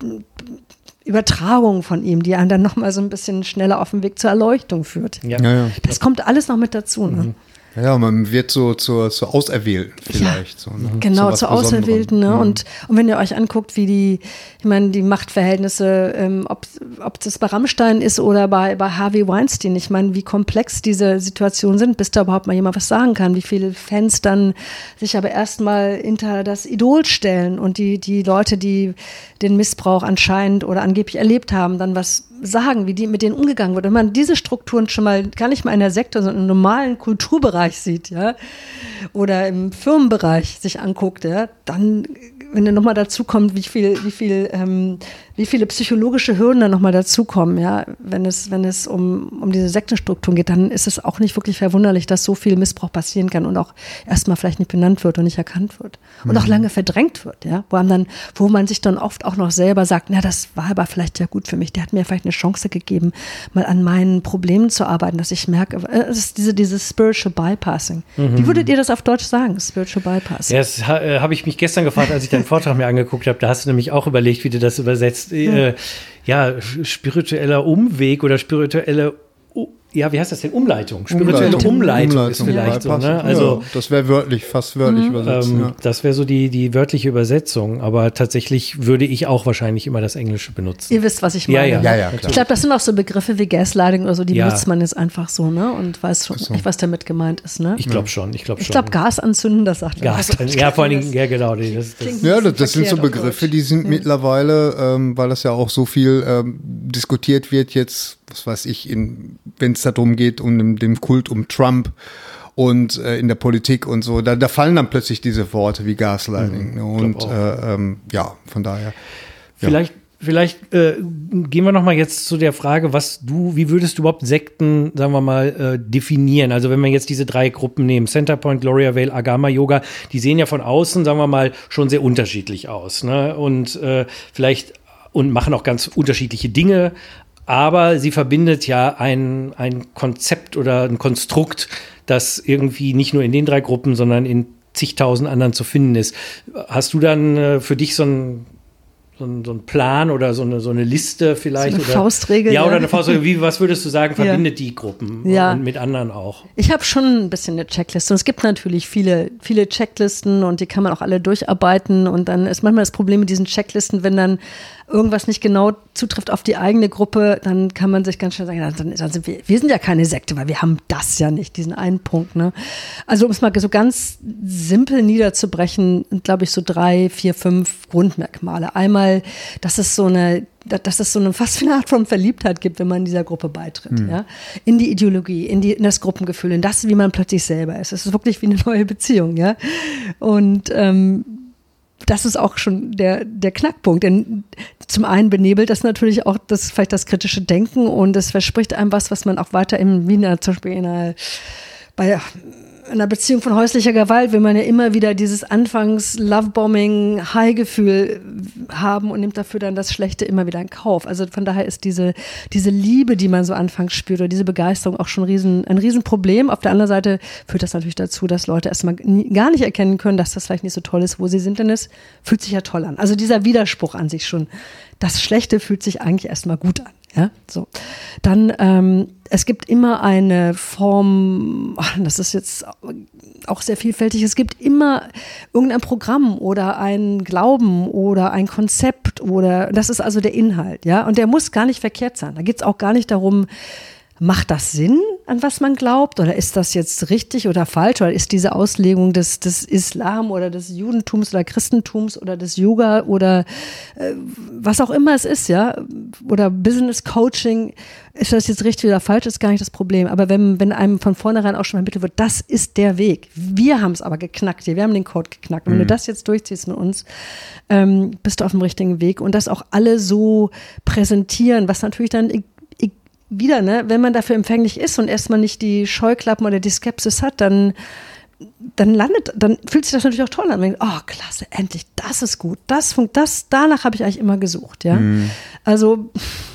[SPEAKER 3] Übertragung von ihm, die einen dann nochmal so ein bisschen schneller auf den Weg zur Erleuchtung führt.
[SPEAKER 2] Ja. Ja, ja.
[SPEAKER 3] Das kommt alles noch mit dazu. Ne?
[SPEAKER 2] Mhm. Ja, man wird so zur, zur Auserwählten vielleicht.
[SPEAKER 3] Ja,
[SPEAKER 2] so, ne?
[SPEAKER 3] genau,
[SPEAKER 2] so
[SPEAKER 3] zur Auserwählten. Ne?
[SPEAKER 2] Mhm.
[SPEAKER 3] Und, und wenn ihr euch anguckt, wie die, ich meine, die Machtverhältnisse, ähm, ob, ob das bei Rammstein ist oder bei, bei Harvey Weinstein, ich meine, wie komplex diese Situationen sind, bis da überhaupt mal jemand was sagen kann, wie viele Fans dann sich aber erstmal hinter das Idol stellen und die, die Leute, die den Missbrauch anscheinend oder angeblich erlebt haben, dann was sagen, wie die mit denen umgegangen wird. Wenn man diese Strukturen schon mal gar nicht mal in der Sekte, sondern im normalen Kulturbereich sieht, ja, oder im Firmenbereich sich anguckt, ja, dann, wenn dann nochmal dazu kommt, wie viel, wie viel, ähm, wie viele psychologische Hürden dann nochmal dazukommen, ja, wenn es, wenn es um, um diese Sektenstrukturen geht, dann ist es auch nicht wirklich verwunderlich, dass so viel Missbrauch passieren kann und auch erstmal vielleicht nicht benannt wird und nicht erkannt wird. Und mhm. auch lange verdrängt wird, ja, wo man dann, wo man sich dann oft auch noch selber sagt, na, das war aber vielleicht ja gut für mich, der hat mir vielleicht eine Chance gegeben, mal an meinen Problemen zu arbeiten, dass ich merke, es ist diese, dieses Spiritual Bypassing. Mhm. Wie würdet ihr das auf Deutsch sagen, Spiritual Bypassing?
[SPEAKER 1] Ja, das äh, habe ich mich gestern gefragt, als ich deinen Vortrag mir angeguckt habe, da hast du nämlich auch überlegt, wie du das übersetzt. Äh, ja, spiritueller Umweg oder spirituelle, ja, wie heißt das denn? Umleitung. Spirituelle Umleitung, Umleitung, Umleitung ist vielleicht ja, so. Ne? Also,
[SPEAKER 2] ja, das wäre wörtlich, fast wörtlich mhm. übersetzt.
[SPEAKER 1] Ähm,
[SPEAKER 2] ja.
[SPEAKER 1] Das wäre so die, die wörtliche Übersetzung. Aber tatsächlich würde ich auch wahrscheinlich immer das Englische benutzen.
[SPEAKER 3] Ihr wisst, was ich meine.
[SPEAKER 1] Ja,
[SPEAKER 2] ja, ja, ja,
[SPEAKER 3] ich glaube, das sind auch so Begriffe wie Gaslighting oder so, die ja. benutzt man jetzt einfach so, ne? Und weiß schon so. echt, was damit gemeint ist, ne?
[SPEAKER 1] Ich glaube schon, ich glaube schon.
[SPEAKER 3] Ich glaube, Gas anzünden, das sagt
[SPEAKER 1] er. Gas, also, ja, vor allen Dingen, ja, genau. Das, das
[SPEAKER 2] ja, das, das sind so Begriffe, die sind ja. mittlerweile, ähm, weil das ja auch so viel ähm, diskutiert wird jetzt, was weiß ich, wenn es darum geht, um den, den Kult um Trump und äh, in der Politik und so, da, da fallen dann plötzlich diese Worte wie Gaslighting. Mhm, und äh, ähm, ja, von daher.
[SPEAKER 1] Vielleicht,
[SPEAKER 4] vielleicht äh, gehen wir noch mal jetzt zu der Frage, was du, wie würdest du überhaupt Sekten, sagen wir mal, äh, definieren? Also wenn wir jetzt diese drei Gruppen nehmen, Centerpoint, Gloria Vale, Agama Yoga, die sehen ja von außen, sagen wir mal, schon sehr unterschiedlich aus, ne? Und äh, vielleicht und machen auch ganz unterschiedliche Dinge, aber sie verbindet ja ein, ein Konzept oder ein Konstrukt, das irgendwie nicht nur in den drei Gruppen, sondern in zigtausend anderen zu finden ist. Hast du dann äh, für dich so ein So ein, so ein Plan oder so eine, so eine Liste vielleicht?
[SPEAKER 3] So eine
[SPEAKER 4] oder,
[SPEAKER 3] Faustregel.
[SPEAKER 4] Ja, oder eine Faustregel. Wie, was würdest du sagen, verbindet
[SPEAKER 3] ja.
[SPEAKER 4] die Gruppen
[SPEAKER 3] ja.
[SPEAKER 4] und mit anderen auch?
[SPEAKER 3] Ich habe schon ein bisschen eine Checkliste. Und es gibt natürlich viele, viele Checklisten und die kann man auch alle durcharbeiten. Und dann ist manchmal das Problem mit diesen Checklisten, wenn dann irgendwas nicht genau zutrifft auf die eigene Gruppe, dann kann man sich ganz schnell sagen, dann, dann sind wir, wir sind ja keine Sekte, weil wir haben das ja nicht, diesen einen Punkt. Ne? Also um es mal so ganz simpel niederzubrechen, glaube ich, so drei, vier, fünf Grundmerkmale. Einmal, dass es so eine dass es so eine fast wie eine Art von Verliebtheit gibt, wenn man dieser Gruppe beitritt, mhm. ja, in die Ideologie, in, die, in das Gruppengefühl, in das, wie man plötzlich selber ist. Es ist wirklich wie eine neue Beziehung, ja. Und ähm, das ist auch schon der, der Knackpunkt, denn zum einen benebelt das natürlich auch das, vielleicht das kritische Denken und es verspricht einem was, was man auch weiter im, wie in einer, zum Beispiel in einer, bei einer Beziehung von häuslicher Gewalt will man ja immer wieder dieses Anfangs Lovebombing, High-Gefühl haben und nimmt dafür dann das Schlechte immer wieder in Kauf. Also von daher ist diese, diese Liebe, die man so anfangs spürt oder diese Begeisterung auch schon ein, riesen, ein Riesenproblem. Auf der anderen Seite führt das natürlich dazu, dass Leute erstmal nie, gar nicht erkennen können, dass das vielleicht nicht so toll ist, wo sie sind, denn es fühlt sich ja toll an. Also dieser Widerspruch an sich schon. Das Schlechte fühlt sich eigentlich erstmal gut an. Ja, so. Dann, ähm, es gibt immer eine Form, das ist jetzt auch sehr vielfältig, es gibt immer irgendein Programm oder ein Glauben oder ein Konzept oder, das ist also der Inhalt, ja, und der muss gar nicht verkehrt sein. Da geht es auch gar nicht darum, macht das Sinn, an was man glaubt? Oder ist das jetzt richtig oder falsch? Oder ist diese Auslegung des, des Islam oder des Judentums oder Christentums oder des Yoga oder äh, was auch immer es ist, ja? Oder Business Coaching, ist das jetzt richtig oder falsch, ist gar nicht das Problem. Aber wenn, wenn einem von vornherein auch schon vermittelt wird, das ist der Weg. Wir haben es aber geknackt hier, wir haben den Code geknackt. Und wenn mhm. du das jetzt durchziehst mit uns, ähm, bist du auf dem richtigen Weg. Und das auch alle so präsentieren, was natürlich dann wieder, ne, wenn man dafür empfänglich ist und erstmal nicht die Scheuklappen oder die Skepsis hat, dann, dann landet, dann fühlt sich das natürlich auch toll an. Man denkt, oh, klasse, endlich, das ist gut, das, das danach habe ich eigentlich immer gesucht, ja. Mhm. Also,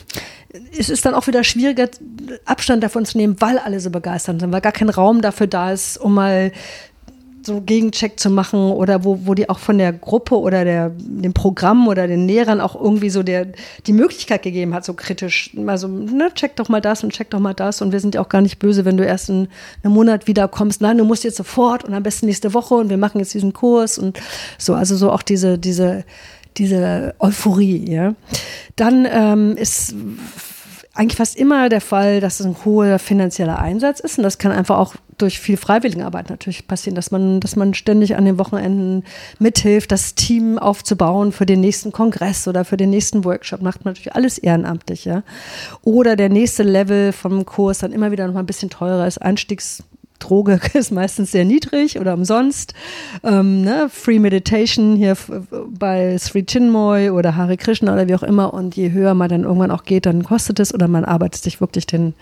[SPEAKER 3] es ist dann auch wieder schwieriger, Abstand davon zu nehmen, weil alle so begeistert sind, weil gar kein Raum dafür da ist, um mal so einen Gegencheck zu machen oder wo, wo die auch von der Gruppe oder der, dem Programm oder den Lehrern auch irgendwie so der, die Möglichkeit gegeben hat, so kritisch, mal so, ne, check doch mal das und check doch mal das und wir sind ja auch gar nicht böse, wenn du erst in einem Monat wiederkommst. Nein, du musst jetzt sofort und am besten nächste Woche und wir machen jetzt diesen Kurs und so, also so auch diese, diese, diese Euphorie, ja. Dann ähm, ist eigentlich fast immer der Fall, dass es ein hoher finanzieller Einsatz ist und das kann einfach auch durch viel Freiwilligenarbeit natürlich passieren, dass man, dass man ständig an den Wochenenden mithilft, das Team aufzubauen für den nächsten Kongress oder für den nächsten Workshop, macht man natürlich alles ehrenamtlich, ja. Oder der nächste Level vom Kurs dann immer wieder noch mal ein bisschen teurer ist, Einstiegsdroge ist meistens sehr niedrig oder umsonst. Ähm, ne? Free Meditation hier f- bei Sri Chinmoy oder Hare Krishna oder wie auch immer. Und je höher man dann irgendwann auch geht, dann kostet es oder man arbeitet sich wirklich den,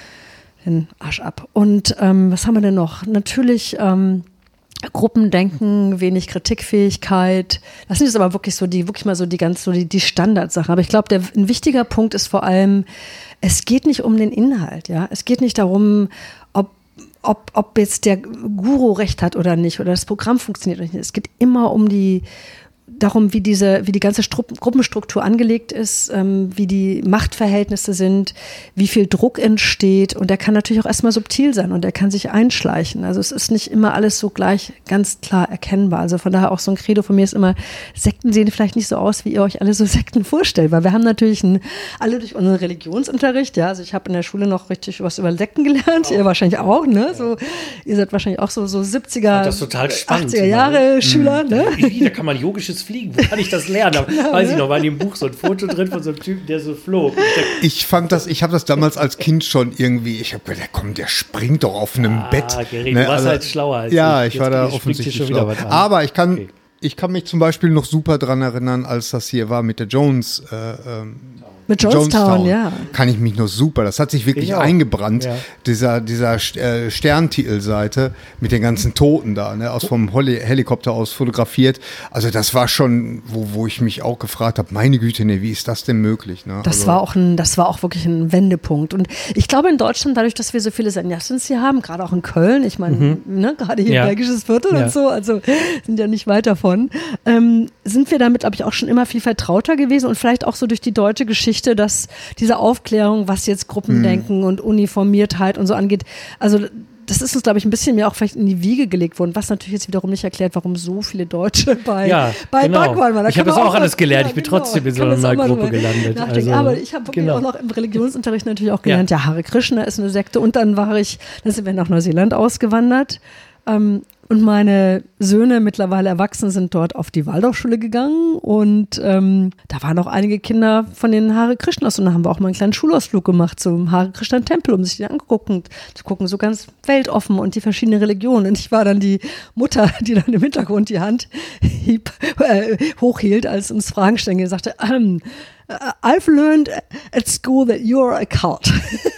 [SPEAKER 3] den Arsch ab. Und ähm, was haben wir denn noch? Natürlich ähm, Gruppendenken, wenig Kritikfähigkeit. Das sind jetzt aber wirklich so die, wirklich mal so die ganz, so die, die Standardsachen. Aber ich glaube, der, ein wichtiger Punkt ist vor allem, es geht nicht um den Inhalt, ja. Es geht nicht darum, ob Ob, ob jetzt der Guru recht hat oder nicht oder das Programm funktioniert oder nicht. Es geht immer um die, darum, wie diese, wie die ganze Stru- Gruppenstruktur angelegt ist, ähm, wie die Machtverhältnisse sind, wie viel Druck entsteht und der kann natürlich auch erstmal subtil sein und der kann sich einschleichen. Also es ist nicht immer alles so gleich ganz klar erkennbar. Also von daher auch so ein Credo von mir ist immer, Sekten sehen vielleicht nicht so aus, wie ihr euch alle so Sekten vorstellt, weil wir haben natürlich ein, alle durch unseren Religionsunterricht, ja, also ich habe in der Schule noch richtig was über Sekten gelernt, oh. Ihr wahrscheinlich auch, ne, so, ihr seid wahrscheinlich auch so, so siebziger,
[SPEAKER 4] das total spannend,
[SPEAKER 3] achtziger Jahre Schüler,
[SPEAKER 4] mhm.
[SPEAKER 3] ne?
[SPEAKER 4] Da kann man yogisches Fliegen, wo kann ich das lernen? Aber genau, weiß ich noch, war in dem Buch so ein Foto drin von so einem Typen, der so flog.
[SPEAKER 2] Ich fand das, ich habe das damals als Kind schon irgendwie, ich habe gedacht, komm, der springt doch auf einem
[SPEAKER 4] ah,
[SPEAKER 2] Bett.
[SPEAKER 4] Gerrit, ne, du warst also, halt schlauer als
[SPEAKER 2] ja,
[SPEAKER 4] ich.
[SPEAKER 2] ich war da offensichtlich schlauer. Aber ich kann okay. Ich kann mich zum Beispiel noch super dran erinnern, als das hier war mit der Jones. Äh, ähm,
[SPEAKER 3] Mit Jonestown, ja.
[SPEAKER 2] Kann ich mich noch super. Das hat sich wirklich eingebrannt. Ja. Dieser, dieser äh, Sterntitelseite mit den ganzen Toten da, ne, aus vom Heli- Helikopter aus fotografiert. Also das war schon, wo, wo ich mich auch gefragt habe, meine Güte, ne, wie ist das denn möglich? Ne?
[SPEAKER 3] Das
[SPEAKER 2] also,
[SPEAKER 3] war auch ein, das war auch wirklich ein Wendepunkt. Und ich glaube in Deutschland, dadurch, dass wir so viele Sanyastins hier haben, gerade auch in Köln, ich meine, mhm. ne, gerade hier ja. belgisches Viertel ja. und so, also sind ja nicht weit davon, ähm, sind wir damit, glaube ich, auch schon immer viel vertrauter gewesen und vielleicht auch so durch die deutsche Geschichte, dass diese Aufklärung, was jetzt Gruppendenken hm. und Uniformiertheit und so angeht, also das ist uns, glaube ich, ein bisschen mehr auch vielleicht in die Wiege gelegt worden, was natürlich jetzt wiederum nicht erklärt, warum so viele Deutsche bei,
[SPEAKER 4] ja,
[SPEAKER 3] bei
[SPEAKER 4] genau.
[SPEAKER 3] Bhagwan waren. Da
[SPEAKER 4] ich habe das auch alles
[SPEAKER 3] was,
[SPEAKER 4] gelernt,
[SPEAKER 3] ja,
[SPEAKER 4] ich bin
[SPEAKER 3] genau.
[SPEAKER 4] trotzdem in so einer Gruppe gelandet.
[SPEAKER 3] Also, aber ich habe wirklich genau. auch noch im Religionsunterricht natürlich auch gelernt, ja. ja, Hare Krishna ist eine Sekte und dann war ich, dann sind wir nach Neuseeland ausgewandert. Ähm, Und meine Söhne, mittlerweile erwachsen, sind dort auf die Waldorfschule gegangen und ähm, da waren auch einige Kinder von den Hare Krishnas und da haben wir auch mal einen kleinen Schulausflug gemacht zum Hare Krishna Tempel, um sich die angucken, zu gucken, so ganz weltoffen und die verschiedenen Religionen. Und ich war dann die Mutter, die dann im Hintergrund die Hand hieb, äh, hochhielt, als uns Fragen stellen, und sagte, ähm, I've learned at school that you're a cult.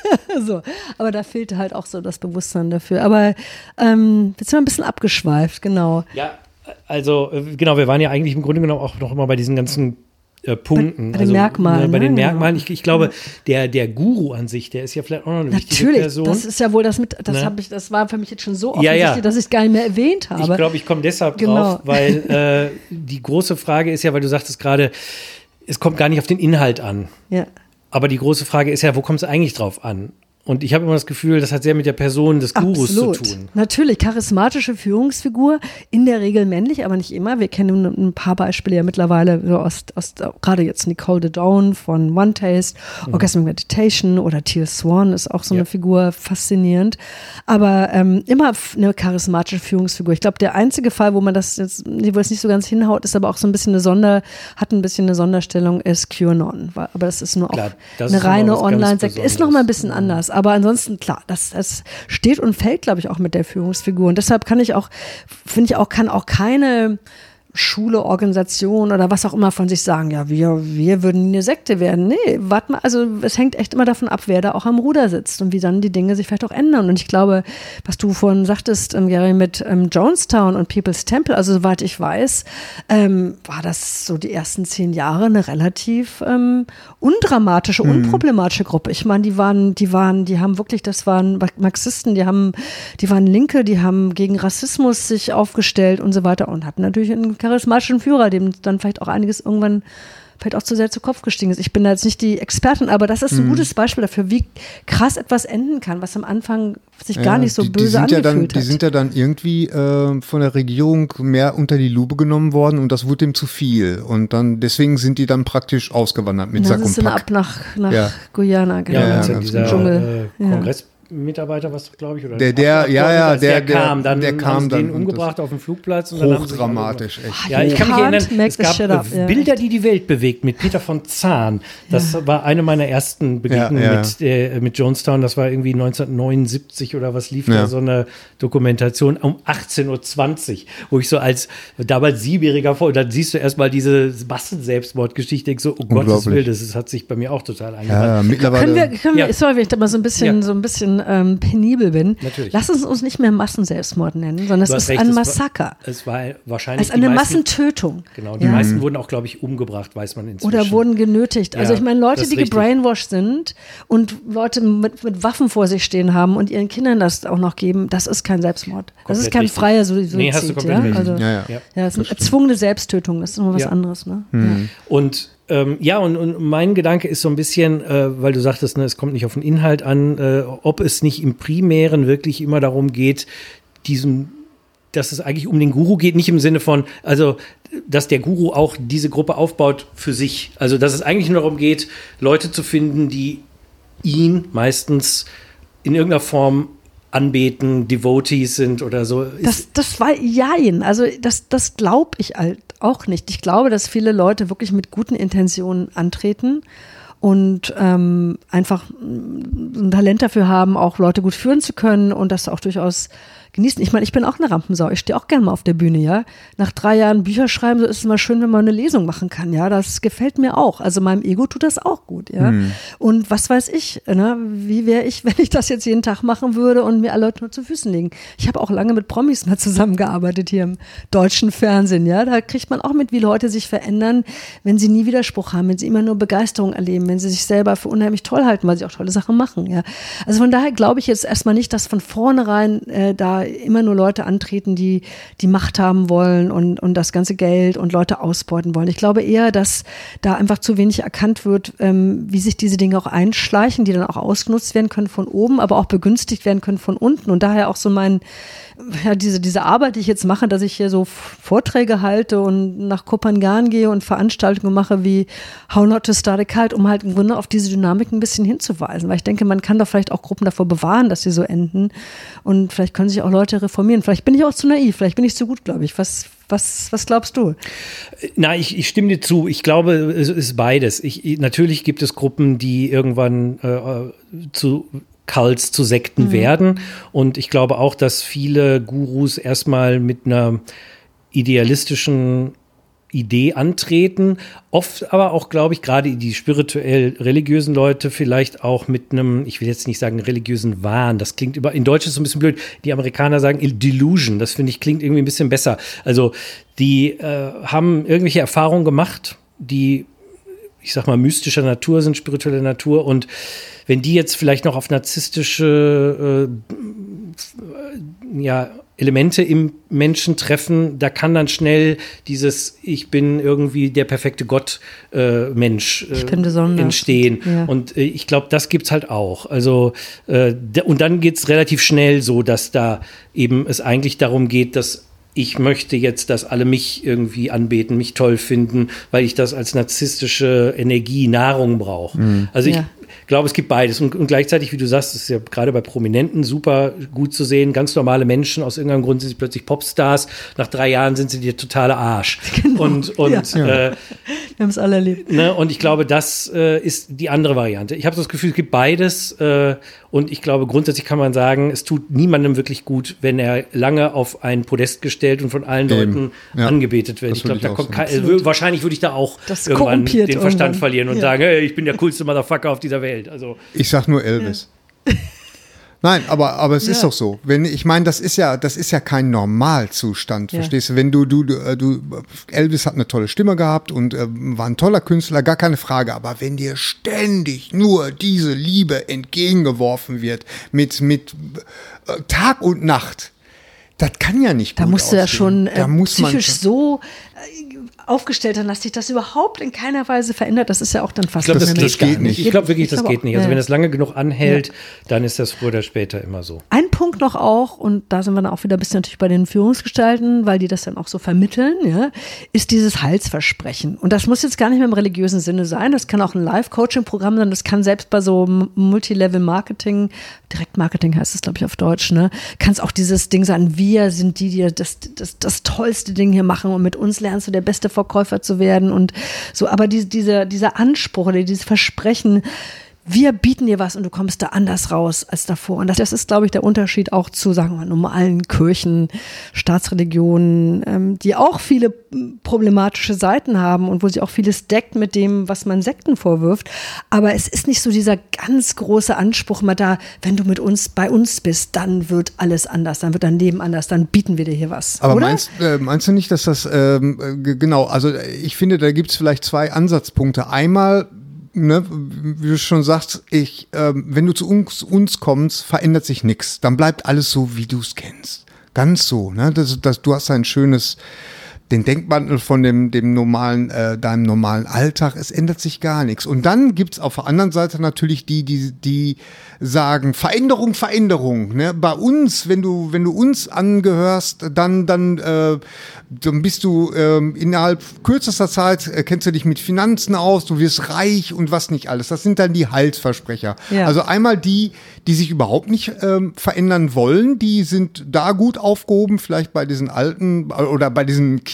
[SPEAKER 3] so, aber da fehlte halt auch so das Bewusstsein dafür. Aber ähm, jetzt sind wir ein bisschen abgeschweift, genau.
[SPEAKER 4] Ja, also genau, wir waren ja eigentlich im Grunde genommen auch noch immer bei diesen ganzen äh, Punkten.
[SPEAKER 3] Bei, bei den
[SPEAKER 4] also,
[SPEAKER 3] Merkmalen.
[SPEAKER 4] Ne, bei den
[SPEAKER 3] ne?
[SPEAKER 4] Merkmalen. Ich, ich glaube, der, der Guru an sich, der ist ja vielleicht auch noch eine
[SPEAKER 3] Natürlich,
[SPEAKER 4] wichtige Person.
[SPEAKER 3] das ist ja wohl das mit, das
[SPEAKER 4] ne?
[SPEAKER 3] habe ich, das war für mich jetzt schon so offensichtlich,
[SPEAKER 4] ja, ja.
[SPEAKER 3] dass ich es gar nicht mehr erwähnt habe.
[SPEAKER 4] Ich glaube, ich komme deshalb
[SPEAKER 3] genau.
[SPEAKER 4] drauf, weil äh, die große Frage ist ja, weil du sagtest gerade, es kommt gar nicht auf den Inhalt an.
[SPEAKER 3] Ja.
[SPEAKER 4] Aber die große Frage ist ja, wo kommt es eigentlich drauf an? Und ich habe immer das Gefühl, das hat sehr mit der Person des Gurus
[SPEAKER 3] Absolut.
[SPEAKER 4] zu tun.
[SPEAKER 3] Natürlich, charismatische Führungsfigur, in der Regel männlich, aber nicht immer. Wir kennen ein paar Beispiele ja mittlerweile, so aus, aus, gerade jetzt Nicole de Dawn von One Taste, mhm. Orgasmic Meditation oder Teal Swan ist auch so ja. eine Figur, faszinierend. Aber ähm, immer eine charismatische Führungsfigur. Ich glaube, der einzige Fall, wo man das jetzt, wo es nicht so ganz hinhaut, ist aber auch so ein bisschen eine Sonder, hat ein bisschen eine Sonderstellung, ist QAnon. Aber das ist nur
[SPEAKER 4] Klar,
[SPEAKER 3] auch eine reine Online-Sekte. Ist noch mal ein bisschen anders. Aber ansonsten, klar, das, das steht und fällt, glaube ich, auch mit der Führungsfigur. Und deshalb kann ich auch, finde ich auch, kann auch keine Schule, Organisation oder was auch immer von sich sagen, ja, wir, wir würden eine Sekte werden. Nee, warte mal, also es hängt echt immer davon ab, wer da auch am Ruder sitzt und wie dann die Dinge sich vielleicht auch ändern. Und ich glaube, was du vorhin sagtest, ähm, Gary, mit ähm, Jonestown und People's Temple, also soweit ich weiß, ähm, war das so die ersten zehn Jahre eine relativ ähm, undramatische, mhm. unproblematische Gruppe. Ich meine, die waren, die waren, die haben wirklich, das waren Marxisten, die haben, die waren Linke, die haben gegen Rassismus sich aufgestellt und so weiter und hatten natürlich einen charismatischen Führer, dem dann vielleicht auch einiges irgendwann vielleicht auch zu sehr zu Kopf gestiegen ist. Ich bin da jetzt nicht die Expertin, aber das ist ein mhm. gutes Beispiel dafür, wie krass etwas enden kann, was am Anfang sich ja, gar nicht so
[SPEAKER 2] die,
[SPEAKER 3] böse
[SPEAKER 2] die sind
[SPEAKER 3] angefühlt
[SPEAKER 2] ja dann,
[SPEAKER 3] hat.
[SPEAKER 2] Die sind ja dann irgendwie äh, von der Regierung mehr unter die Lupe genommen worden und das wurde ihm zu viel. Und dann deswegen sind die dann praktisch ausgewandert mit Sack und
[SPEAKER 3] Pack.
[SPEAKER 2] Ab
[SPEAKER 3] nach, nach
[SPEAKER 2] ja.
[SPEAKER 3] Guyana. Genau.
[SPEAKER 4] Ja,
[SPEAKER 2] ja,
[SPEAKER 4] ja,
[SPEAKER 2] ja
[SPEAKER 4] dieser
[SPEAKER 3] Dschungel.
[SPEAKER 4] äh, Kongress. Mitarbeiter, was glaube ich, oder
[SPEAKER 2] der, der, ja, ja, der,
[SPEAKER 4] der kam, dann
[SPEAKER 2] der kam
[SPEAKER 4] haben sie
[SPEAKER 2] dann
[SPEAKER 4] den umgebracht auf dem Flugplatz. Und
[SPEAKER 2] hochdramatisch, echt.
[SPEAKER 4] Ja, ich kann mich erinnern, es gab
[SPEAKER 3] up, ja.
[SPEAKER 4] Bilder, die die Welt bewegt, mit Peter von Zahn. Das ja. war eine meiner ersten Begegnungen
[SPEAKER 2] ja, ja.
[SPEAKER 4] mit, äh, mit Jonestown. Das war irgendwie neunzehnhundertneunundsiebzig oder was lief
[SPEAKER 2] ja.
[SPEAKER 4] da, so eine Dokumentation um achtzehn Uhr zwanzig, wo ich so als damals Siebenjähriger vor, und dann siehst du erstmal diese Massenselbstmordgeschichte, ich so, oh Gottes Willen, das hat sich bei mir auch total eingebaut.
[SPEAKER 2] Ja, mittlerweile.
[SPEAKER 3] Können wir, können wir,
[SPEAKER 4] ja.
[SPEAKER 3] sorry, wenn ich da mal so ein bisschen, ja. so ein bisschen ähm, penibel bin.
[SPEAKER 4] Natürlich.
[SPEAKER 3] Lass uns uns nicht mehr Massenselbstmord nennen, sondern es ist
[SPEAKER 4] recht,
[SPEAKER 3] ein
[SPEAKER 4] es
[SPEAKER 3] Massaker.
[SPEAKER 4] War, es war wahrscheinlich
[SPEAKER 3] es ist eine
[SPEAKER 4] meisten,
[SPEAKER 3] Massentötung.
[SPEAKER 4] Genau, die
[SPEAKER 3] ja.
[SPEAKER 4] meisten wurden auch, glaube ich, umgebracht, weiß man inzwischen.
[SPEAKER 3] Oder wurden genötigt. Also
[SPEAKER 4] ja,
[SPEAKER 3] ich meine, Leute, die
[SPEAKER 4] richtig.
[SPEAKER 3] gebrainwashed sind und Leute mit, mit Waffen vor sich stehen haben und ihren Kindern das auch noch geben, das ist kein Selbstmord. Das
[SPEAKER 4] komplett
[SPEAKER 3] ist kein
[SPEAKER 4] richtig.
[SPEAKER 3] freier Suizid.
[SPEAKER 4] Nee, hast du komplett
[SPEAKER 3] ja? Also,
[SPEAKER 2] ja, ja.
[SPEAKER 3] ja, das ist eine erzwungene Selbsttötung, das ist immer was
[SPEAKER 4] ja.
[SPEAKER 3] anderes. Ne?
[SPEAKER 2] Mhm.
[SPEAKER 3] Ja.
[SPEAKER 4] Und ähm, ja, und, und mein Gedanke ist so ein bisschen, äh, weil du sagtest, ne, es kommt nicht auf den Inhalt an, äh, ob es nicht im Primären wirklich immer darum geht, diesen, dass es eigentlich um den Guru geht, nicht im Sinne von, also, dass der Guru auch diese Gruppe aufbaut für sich. Also, dass es eigentlich nur darum geht, Leute zu finden, die ihn meistens in irgendeiner Form anbeten, Devotees sind oder so.
[SPEAKER 3] Das, das war, jein, also das, das glaube ich halt auch nicht. Ich glaube, dass viele Leute wirklich mit guten Intentionen antreten und ähm, einfach ein Talent dafür haben, auch Leute gut führen zu können und das auch durchaus genießen. Ich meine, ich bin auch eine Rampensau. Ich stehe auch gerne mal auf der Bühne, ja. Nach drei Jahren Bücher schreiben, so ist es mal schön, wenn man eine Lesung machen kann, ja. Das gefällt mir auch. Also meinem Ego tut das auch gut, ja. Mhm. Und was weiß ich, ne? Wie wäre ich, wenn ich das jetzt jeden Tag machen würde und mir alle Leute nur zu Füßen legen? Ich habe auch lange mit Promis mal zusammengearbeitet hier im deutschen Fernsehen, ja. Da kriegt man auch mit, wie Leute sich verändern, wenn sie nie Widerspruch haben, wenn sie immer nur Begeisterung erleben, wenn sie sich selber für unheimlich toll halten, weil sie auch tolle Sachen machen, ja. Also von daher glaube ich jetzt erstmal nicht, dass von vornherein äh, da immer nur Leute antreten, die die Macht haben wollen und, und das ganze Geld und Leute ausbeuten wollen. Ich glaube eher, dass da einfach zu wenig erkannt wird, ähm, wie sich diese Dinge auch einschleichen, die dann auch ausgenutzt werden können von oben, aber auch begünstigt werden können von unten. Und daher auch so mein, ja, diese, diese Arbeit, die ich jetzt mache, dass ich hier so Vorträge halte und nach Kopangan gehe und Veranstaltungen mache wie How Not to Start a Cult, um halt im Grunde auf diese Dynamik ein bisschen hinzuweisen. Weil ich denke, man kann doch vielleicht auch Gruppen davor bewahren, dass sie so enden. Und vielleicht können sich auch Leute reformieren. Vielleicht bin ich auch zu naiv, vielleicht bin ich zu gut, glaube ich. Was, was, was glaubst du?
[SPEAKER 4] Na, ich, ich stimme dir zu. Ich glaube, es ist beides. Ich, natürlich gibt es Gruppen, die irgendwann äh, zu Cults, zu Sekten mhm. werden. Und ich glaube auch, dass viele Gurus erstmal mit einer idealistischen Idee antreten, oft aber auch, glaube ich, gerade die spirituell religiösen Leute vielleicht auch mit einem, ich will jetzt nicht sagen religiösen Wahn, das klingt über, in Deutsch ist es so ein bisschen blöd, die Amerikaner sagen Delusion, das finde ich klingt irgendwie ein bisschen besser. Also die äh, haben irgendwelche Erfahrungen gemacht, die, ich sag mal, mystischer Natur sind, spiritueller Natur, und wenn die jetzt vielleicht noch auf narzisstische äh, ja, Elemente im Menschen treffen, da kann dann schnell dieses ich bin irgendwie der perfekte Gott äh, Mensch äh, entstehen. Ja. Und äh, ich glaube, das gibt's halt auch. Also äh, d- und dann geht's relativ schnell so, dass da eben es eigentlich darum geht, dass ich möchte jetzt, dass alle mich irgendwie anbeten, mich toll finden, weil ich das als narzisstische Energie, Nahrung brauche. Mhm. Also ich ja. glaube, es gibt beides. Und, und gleichzeitig, wie du sagst, ist ja gerade bei Prominenten super gut zu sehen. Ganz normale Menschen, aus irgendeinem Grund sind sie plötzlich Popstars. Nach drei Jahren sind sie der totale Arsch. Genau. Und, und ja. äh,
[SPEAKER 3] wir haben es alle erlebt.
[SPEAKER 4] Ne, und ich glaube, das äh, ist die andere Variante. Ich habe das Gefühl, es gibt beides. Äh, und ich glaube, grundsätzlich kann man sagen, es tut niemandem wirklich gut, wenn er lange auf ein Podest gestellt und von allen Eben. Leuten ja. angebetet wird. Das ich glaube, da kommt kein, äh, wahrscheinlich würde ich da auch das irgendwann den Verstand irgendwann. verlieren und ja. sagen, hey, ich bin der coolste Motherfucker auf dieser Welt. Also
[SPEAKER 2] ich sag nur Elvis. Ja. Nein, aber, aber es ja. ist doch so. Wenn, ich meine, das ist ja, das ist ja kein Normalzustand, ja. verstehst du? Wenn du, du, du, du, Elvis hat eine tolle Stimme gehabt und äh, war ein toller Künstler, gar keine Frage. Aber wenn dir ständig nur diese Liebe entgegengeworfen wird, mit, mit äh, Tag und Nacht, das kann ja nicht
[SPEAKER 3] da
[SPEAKER 2] gut
[SPEAKER 3] musst
[SPEAKER 2] aussehen.
[SPEAKER 3] du ja schon äh,
[SPEAKER 2] da muss
[SPEAKER 3] psychisch
[SPEAKER 2] man
[SPEAKER 3] so äh, aufgestellt haben, dass sich das überhaupt in keiner Weise verändert. Das ist ja auch dann fast
[SPEAKER 4] ich glaub, das,
[SPEAKER 3] das,
[SPEAKER 4] das geht nicht. Ich glaube wirklich, das geht nicht. Also
[SPEAKER 3] ja.
[SPEAKER 4] wenn es lange genug anhält, ja. dann ist das früher oder später immer so.
[SPEAKER 3] Ein Punkt noch auch, und da sind wir dann auch wieder ein bisschen natürlich bei den Führungsgestalten, weil die das dann auch so vermitteln, ja, ist dieses Heilsversprechen. Und das muss jetzt gar nicht mehr im religiösen Sinne sein. Das kann auch ein Live-Coaching-Programm sein. Das kann selbst bei so Multilevel-Marketing, Direktmarketing heißt es, glaube ich, auf Deutsch, ne, kann es auch dieses Ding sein, wir sind die, die das, das, das tollste Ding hier machen und mit uns lernst du der beste Verkäufer zu werden und so, aber die, diese, dieser Anspruch oder dieses Versprechen, wir bieten dir was und du kommst da anders raus als davor. Und das, das ist, glaube ich, der Unterschied auch zu, sagen wir mal, normalen Kirchen, Staatsreligionen, ähm, die auch viele problematische Seiten haben und wo sie auch vieles deckt mit dem, was man Sekten vorwirft. Aber es ist nicht so dieser ganz große Anspruch mal da, wenn du mit uns, bei uns bist, dann wird alles anders, dann wird dein Leben anders, dann bieten wir dir hier was.
[SPEAKER 2] Aber
[SPEAKER 3] oder?
[SPEAKER 2] Meinst, äh, meinst du nicht, dass das, ähm, g- genau, also ich finde, da gibt es vielleicht zwei Ansatzpunkte. Einmal, ne, wie du schon sagst, ich, ähm, wenn du zu uns, uns kommst, verändert sich nichts. Dann bleibt alles so, wie du es kennst. Ganz so, ne? Das, das, du hast ein schönes, den Denkmantel von dem, dem normalen, äh, deinem normalen Alltag. Es ändert sich gar nichts. Und dann gibt's auf der anderen Seite natürlich die, die, die sagen, Veränderung, Veränderung. Ne? Bei uns, wenn du, wenn du uns angehörst, dann, dann, äh, dann bist du äh, innerhalb kürzester Zeit, äh, kennst du dich mit Finanzen aus, du wirst reich und was nicht alles. Das sind dann die Heilsversprecher. Ja. Also einmal die, die sich überhaupt nicht ähm, verändern wollen, die sind da gut aufgehoben, vielleicht bei diesen alten oder bei diesen Kirchen,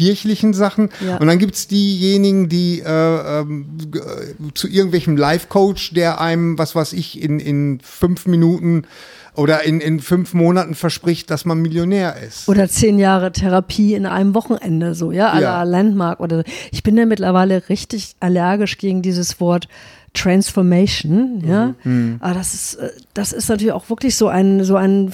[SPEAKER 2] kirchlichen Sachen.
[SPEAKER 3] Ja.
[SPEAKER 2] Und dann gibt's diejenigen, die äh, ähm, g- zu irgendwelchem Life-Coach, der einem, was weiß ich, in, in fünf Minuten oder in, in fünf Monaten verspricht, dass man Millionär ist.
[SPEAKER 3] Oder zehn Jahre Therapie in einem Wochenende, so, ja, à la
[SPEAKER 2] Ja.
[SPEAKER 3] Landmark oder so. Ich bin ja mittlerweile richtig allergisch gegen dieses Wort Transformation, ja.
[SPEAKER 2] Mhm.
[SPEAKER 3] Aber das ist, äh, das ist natürlich auch wirklich so ein, so ein,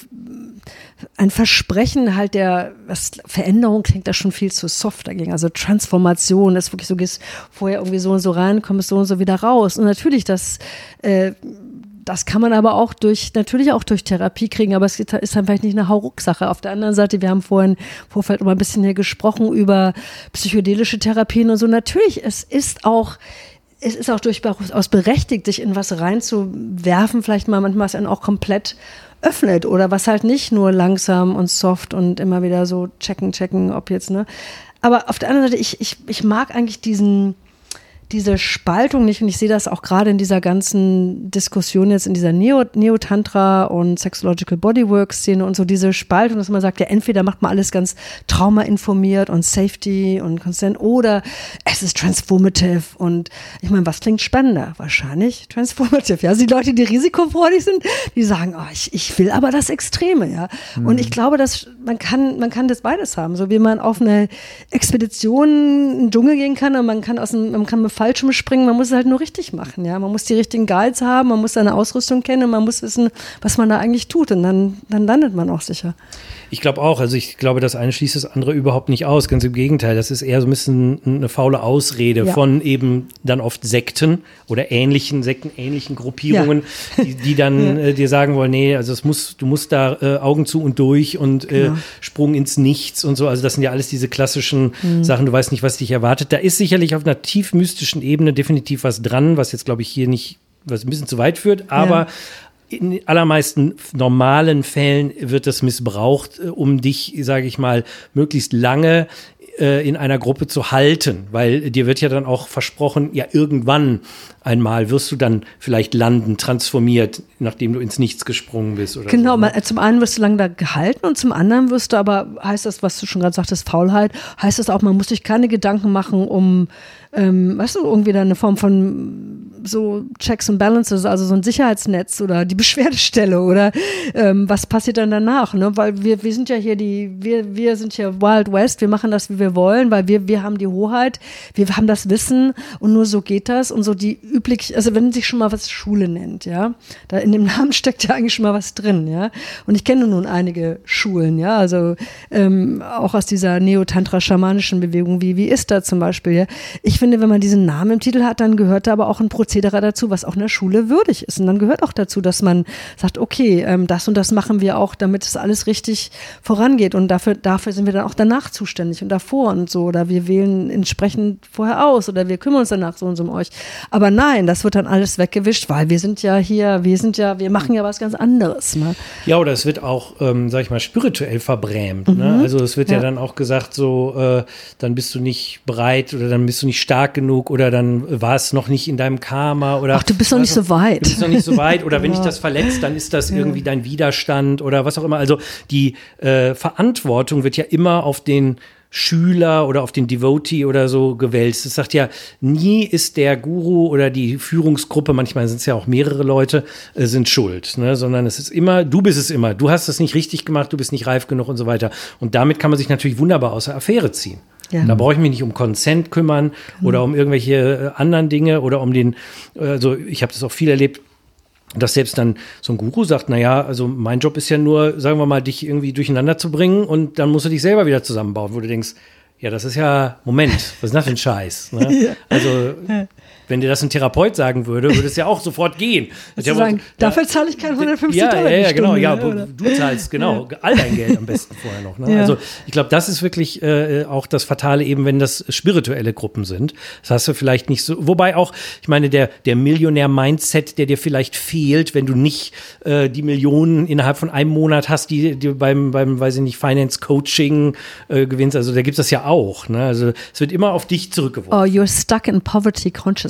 [SPEAKER 3] ein Versprechen halt der, was, Veränderung klingt da schon viel zu soft dagegen. Also Transformation ist wirklich so, gehst vorher irgendwie so und so rein, kommst so und so wieder raus. Und natürlich, das, äh, das kann man aber auch durch, natürlich auch durch Therapie kriegen, aber es ist dann vielleicht nicht eine Hauruck-Sache. Auf der anderen Seite, wir haben vorhin im Vorfeld immer ein bisschen hier gesprochen über psychedelische Therapien und so. Natürlich, es ist auch, es ist auch durchaus berechtigt, sich in was reinzuwerfen, vielleicht mal manchmal es einen auch komplett öffnet oder was halt nicht nur langsam und soft und immer wieder so checken, checken, ob jetzt, ne. Aber auf der anderen Seite, ich, ich, ich mag eigentlich diesen, diese Spaltung nicht und ich sehe das auch gerade in dieser ganzen Diskussion jetzt in dieser Neo, Neo-Tantra und Sexological Bodywork-Szene und so diese Spaltung, dass man sagt, ja entweder macht man alles ganz trauma-informiert und Safety und Consent oder es ist transformative und ich meine, was klingt spannender? Wahrscheinlich transformative, ja, also die Leute, die risikofreudig sind, die sagen, oh, ich, ich will aber das Extreme, ja, mhm. Und ich glaube, dass man kann, man kann das beides haben, so wie man auf eine Expedition in den Dschungel gehen kann und man kann aus dem, man kann mit Fallschirm springen, man muss es halt nur richtig machen, ja. Man muss die richtigen Guides haben, man muss seine Ausrüstung kennen und man muss wissen, was man da eigentlich tut und dann, dann landet man auch sicher.
[SPEAKER 4] Ich glaube auch, also ich glaube, das eine schließt das andere überhaupt nicht aus, ganz im Gegenteil, das ist eher so ein bisschen eine faule Ausrede
[SPEAKER 3] Ja.
[SPEAKER 4] von eben dann oft Sekten oder ähnlichen, sektenähnlichen Gruppierungen, ja. die, die dann ja. äh, dir sagen wollen, nee, also es muss, du musst da äh, Augen zu und durch und
[SPEAKER 3] genau.
[SPEAKER 4] äh, Sprung ins Nichts und so, also das sind ja alles diese klassischen
[SPEAKER 3] mhm.
[SPEAKER 4] Sachen, du weißt nicht, was dich erwartet. Da ist sicherlich auf einer tief mystischen Ebene definitiv was dran, was jetzt, glaube ich, hier nicht, was ein bisschen zu weit führt, aber ja. in allermeisten normalen Fällen wird das missbraucht, um dich, sage ich mal, möglichst lange äh, in einer Gruppe zu halten, weil dir wird ja dann auch versprochen, ja irgendwann einmal wirst du dann vielleicht landen, transformiert, nachdem du ins Nichts gesprungen bist. Oder
[SPEAKER 3] genau,
[SPEAKER 4] so, ne?
[SPEAKER 3] man, zum einen wirst du lange da gehalten und zum anderen wirst du aber, heißt das, was du schon gerade sagtest, Faulheit, heißt das auch, man muss sich keine Gedanken machen um, ähm, weißt du, irgendwie da eine Form von so Checks and Balances, also so ein Sicherheitsnetz oder die Beschwerdestelle oder ähm, was passiert dann danach, ne? Weil wir, wir sind ja hier die, wir, wir sind hier Wild West, wir machen das, wie wir wollen, weil wir, wir haben die Hoheit, wir haben das Wissen und nur so geht das und so die üblich, also wenn sich schon mal was Schule nennt, ja, da in dem Namen steckt ja eigentlich schon mal was drin, ja, und ich kenne nun einige Schulen, ja, also ähm, auch aus dieser Neo-Tantra-schamanischen Bewegung, wie, wie ist da zum Beispiel, ja, ich finde, wenn man diesen Namen im Titel hat, dann gehört da aber auch ein Prozedere dazu, was auch in der Schule würdig ist und dann gehört auch dazu, dass man sagt, okay, ähm, das und das machen wir auch, damit es alles richtig vorangeht und dafür, dafür sind wir dann auch danach zuständig und davor und so, oder wir wählen entsprechend vorher aus oder wir kümmern uns danach so und so um euch, aber nein, das wird dann alles weggewischt, weil wir sind ja hier, wir sind ja, wir machen ja was ganz anderes. Ne?
[SPEAKER 4] Ja, oder es wird auch, ähm, sag ich mal, spirituell verbrämt. Mhm. Ne? Also es wird ja. ja dann auch gesagt, so, äh, dann bist du nicht bereit oder dann bist du nicht stark genug oder dann war es noch nicht in deinem Karma oder.
[SPEAKER 3] Ach, du bist noch nicht so weit.
[SPEAKER 4] Du bist noch nicht so weit oder wenn dich das verletzt, dann ist das ja. irgendwie dein Widerstand oder was auch immer. Also die äh, Verantwortung wird ja immer auf den Schüler oder auf den Devotee oder so gewälzt. Es sagt ja, nie ist der Guru oder die Führungsgruppe, manchmal sind es ja auch mehrere Leute, äh, sind schuld, ne? Sondern es ist immer, du bist es immer, du hast es nicht richtig gemacht, du bist nicht reif genug und so weiter. Und damit kann man sich natürlich wunderbar aus der Affäre ziehen. Ja. Da brauche ich mich nicht um Consent kümmern mhm. oder um irgendwelche äh, anderen Dinge oder um den, also ich habe das auch viel erlebt, dass selbst dann so ein Guru sagt, naja, also mein Job ist ja nur, sagen wir mal, dich irgendwie durcheinander zu bringen und dann musst du dich selber wieder zusammenbauen, wo du denkst, ja, das ist ja, Moment, was ist das für ein Scheiß? Ne? Ja. Also, wenn dir das ein Therapeut sagen würde, würde es ja auch sofort gehen.
[SPEAKER 3] Ja, sagen, wohl, dafür zahle ich keine hundertfünfzig
[SPEAKER 4] ja,
[SPEAKER 3] Dollar
[SPEAKER 4] ja, ja,
[SPEAKER 3] die
[SPEAKER 4] genau,
[SPEAKER 3] Stunde,
[SPEAKER 4] ja,
[SPEAKER 3] oder?
[SPEAKER 4] du zahlst, genau, ja. all dein Geld am besten vorher noch. Ne?
[SPEAKER 3] Ja.
[SPEAKER 4] Also, ich glaube, das ist wirklich äh, auch das Fatale eben, wenn das spirituelle Gruppen sind. Das hast du vielleicht nicht so, wobei auch, ich meine, der, der Millionär-Mindset, der dir vielleicht fehlt, wenn du nicht äh, die Millionen innerhalb von einem Monat hast, die, die beim, beim, weiß ich nicht, Finance-Coaching äh, gewinnst, also da gibt es das ja auch, ne? Also, es wird immer auf dich zurückgeworfen.
[SPEAKER 3] Oh, you're stuck in poverty consciousness.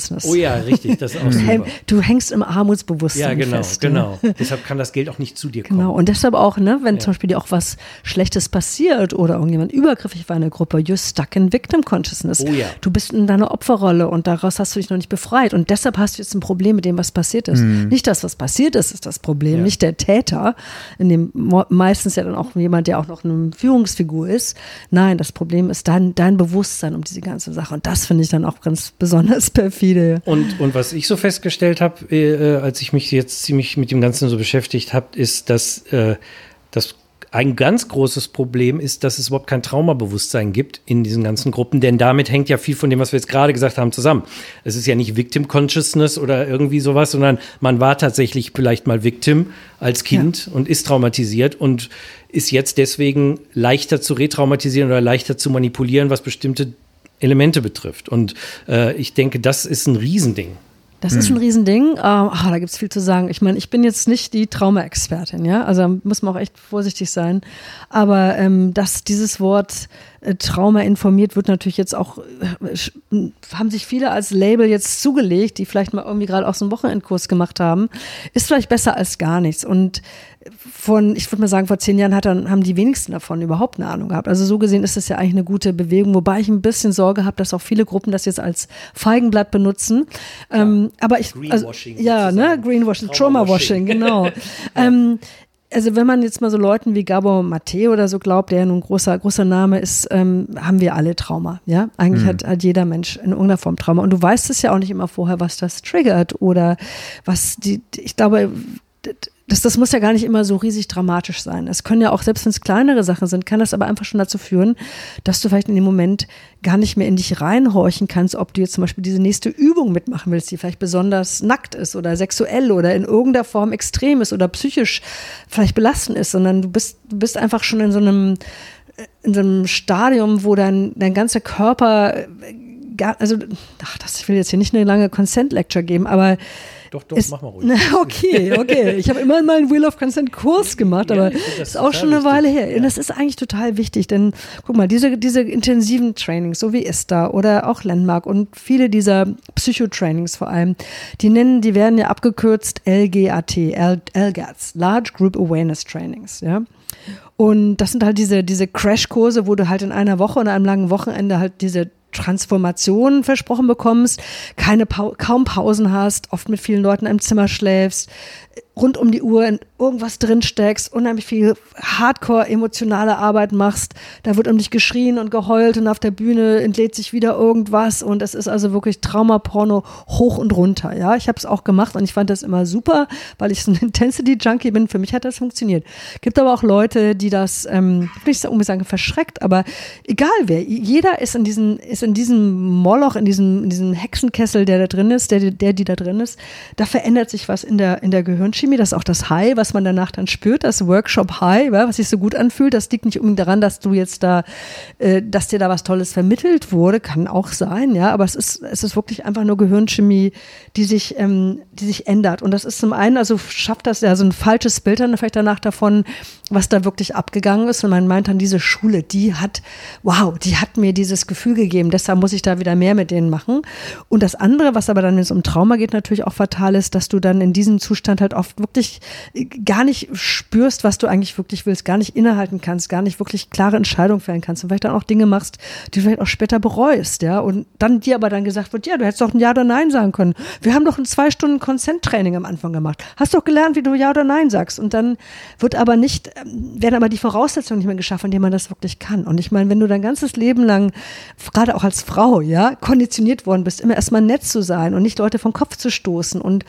[SPEAKER 3] Consciousness.
[SPEAKER 4] Oh ja, richtig, das ist auch super.
[SPEAKER 3] Du hängst im Armutsbewusstsein
[SPEAKER 4] Ja, genau,
[SPEAKER 3] fest.
[SPEAKER 4] genau. Ne? Deshalb kann das Geld auch nicht zu dir kommen.
[SPEAKER 3] Genau, und deshalb auch, ne, wenn
[SPEAKER 4] ja.
[SPEAKER 3] zum Beispiel dir auch was Schlechtes passiert oder irgendjemand übergriffig war in der Gruppe, you're stuck in Victim Consciousness.
[SPEAKER 4] Oh ja.
[SPEAKER 3] Du bist in deiner Opferrolle und daraus hast du dich noch nicht befreit. Und deshalb hast du jetzt ein Problem mit dem, was passiert ist. Mhm. Nicht das, was passiert ist, ist das Problem, ja. nicht der Täter, in dem meistens ja dann auch jemand, der auch noch eine Führungsfigur ist. Nein, das Problem ist dein, dein Bewusstsein um diese ganze Sache. Und das finde ich dann auch ganz besonders perfide.
[SPEAKER 4] Und, und was ich so festgestellt habe, äh, als ich mich jetzt ziemlich mit dem Ganzen so beschäftigt habe, ist, dass äh, das ein ganz großes Problem ist, dass es überhaupt kein Traumabewusstsein gibt in diesen ganzen Gruppen, denn damit hängt ja viel von dem, was wir jetzt gerade gesagt haben, zusammen. Es ist ja nicht Victim Consciousness oder irgendwie sowas, sondern man war tatsächlich vielleicht mal Victim als Kind ja. und ist traumatisiert und ist jetzt deswegen leichter zu retraumatisieren oder leichter zu manipulieren, was bestimmte Elemente betrifft. Und äh, ich denke, das ist ein Riesending.
[SPEAKER 3] Das ist ein Riesending. Ähm, ach, da gibt es viel zu sagen. Ich meine, ich bin jetzt nicht die Trauma-Expertin, ja. Also muss man auch echt vorsichtig sein. Aber ähm, dass dieses Wort äh, Trauma informiert wird natürlich jetzt auch, äh, haben sich viele als Label jetzt zugelegt, die vielleicht mal irgendwie gerade auch so einen Wochenendkurs gemacht haben, ist vielleicht besser als gar nichts. Und von, ich würde mal sagen, vor zehn Jahren hat dann, haben die wenigsten davon überhaupt eine Ahnung gehabt. Also so gesehen ist das ja eigentlich eine gute Bewegung, wobei ich ein bisschen Sorge habe, dass auch viele Gruppen das jetzt als Feigenblatt benutzen. Ja. Ähm, aber ich,
[SPEAKER 4] Greenwashing.
[SPEAKER 3] Also, ja, ne, Greenwashing, Trauma-Washing, genau. ja. ähm, also wenn man jetzt mal so Leuten wie Gabor Mate oder so glaubt, der ja nun ein großer, großer Name ist, ähm, haben wir alle Trauma, ja. Eigentlich mhm. hat, hat jeder Mensch in irgendeiner Form Trauma. Und du weißt es ja auch nicht immer vorher, was das triggert oder was die, ich glaube, Das, das muss ja gar nicht immer so riesig dramatisch sein. Es können ja auch, selbst wenn es kleinere Sachen sind, kann das aber einfach schon dazu führen, dass du vielleicht in dem Moment gar nicht mehr in dich reinhorchen kannst, ob du jetzt zum Beispiel diese nächste Übung mitmachen willst, die vielleicht besonders nackt ist oder sexuell oder in irgendeiner Form extrem ist oder psychisch vielleicht belastend ist, sondern du bist, du bist einfach schon in so einem, in so einem Stadium, wo dein, dein ganzer Körper, gar, also, ach, das, ich will jetzt hier nicht eine lange Consent-Lecture geben, aber
[SPEAKER 4] Doch, doch,
[SPEAKER 3] ist,
[SPEAKER 4] mach mal ruhig.
[SPEAKER 3] Okay, okay. Ich habe immer mal einen Wheel of Consent Kurs gemacht, aber das ist auch schon eine Weile her. Ja. Und das ist eigentlich total wichtig, denn guck mal, diese, diese intensiven Trainings, so wie ISTA oder auch Landmark und viele dieser Psychotrainings vor allem, die nennen, die werden ja abgekürzt L G A T, L G A Ts, Large Group Awareness Trainings, ja. Und das sind halt diese, diese Crashkurse, wo du halt in einer Woche oder einem langen Wochenende halt diese Transformation versprochen bekommst, keine pa- kaum Pausen hast, oft mit vielen Leuten im Zimmer schläfst, rund um die Uhr in irgendwas drin steckst, unheimlich viel Hardcore emotionale Arbeit machst, da wird um dich geschrien und geheult und auf der Bühne entlädt sich wieder irgendwas und es ist also wirklich Traumaporno hoch und runter, ja, ich habe es auch gemacht und ich fand das immer super, weil ich so ein Intensity-Junkie bin, für mich hat das funktioniert. Gibt aber auch Leute, die das, ähm, ich will nicht unbedingt sagen verschreckt, aber egal wer, jeder ist in diesem, ist in diesem Moloch, in diesem, in diesem Hexenkessel, der da drin ist, der, der, die da drin ist, da verändert sich was in der, in der Gehirnchemie. Das ist auch das High, was man danach dann spürt, das Workshop-High, was sich so gut anfühlt. Das liegt nicht unbedingt daran, dass du jetzt da, äh, dass dir da was Tolles vermittelt wurde, kann auch sein, ja, aber es ist, es ist wirklich einfach nur Gehirnchemie, die sich, ähm, die sich ändert. Und das ist zum einen, also schafft das ja so ein falsches Bild dann vielleicht danach davon, was da wirklich abgegangen ist. Und man meint dann, diese Schule, die hat, wow, die hat mir dieses Gefühl gegeben, deshalb muss ich da wieder mehr mit denen machen. Und das andere, was aber dann, wenn es um Trauma geht, natürlich auch fatal ist, dass du dann in diesem Zustand halt oft wirklich gar nicht spürst, was du eigentlich wirklich willst, gar nicht innehalten kannst, gar nicht wirklich klare Entscheidungen fällen kannst und vielleicht dann auch Dinge machst, die du vielleicht auch später bereust, ja, und dann dir aber dann gesagt wird, ja, du hättest doch ein Ja oder Nein sagen können. Wir haben doch ein zwei Stunden Consent-Training am Anfang gemacht. Hast doch gelernt, wie du Ja oder Nein sagst und dann wird aber nicht, werden aber die Voraussetzungen nicht mehr geschaffen, indem man das wirklich kann. Und ich meine, wenn du dein ganzes Leben lang, gerade auch als Frau, ja, konditioniert worden bist, immer erstmal nett zu sein und nicht Leute vom Kopf zu stoßen und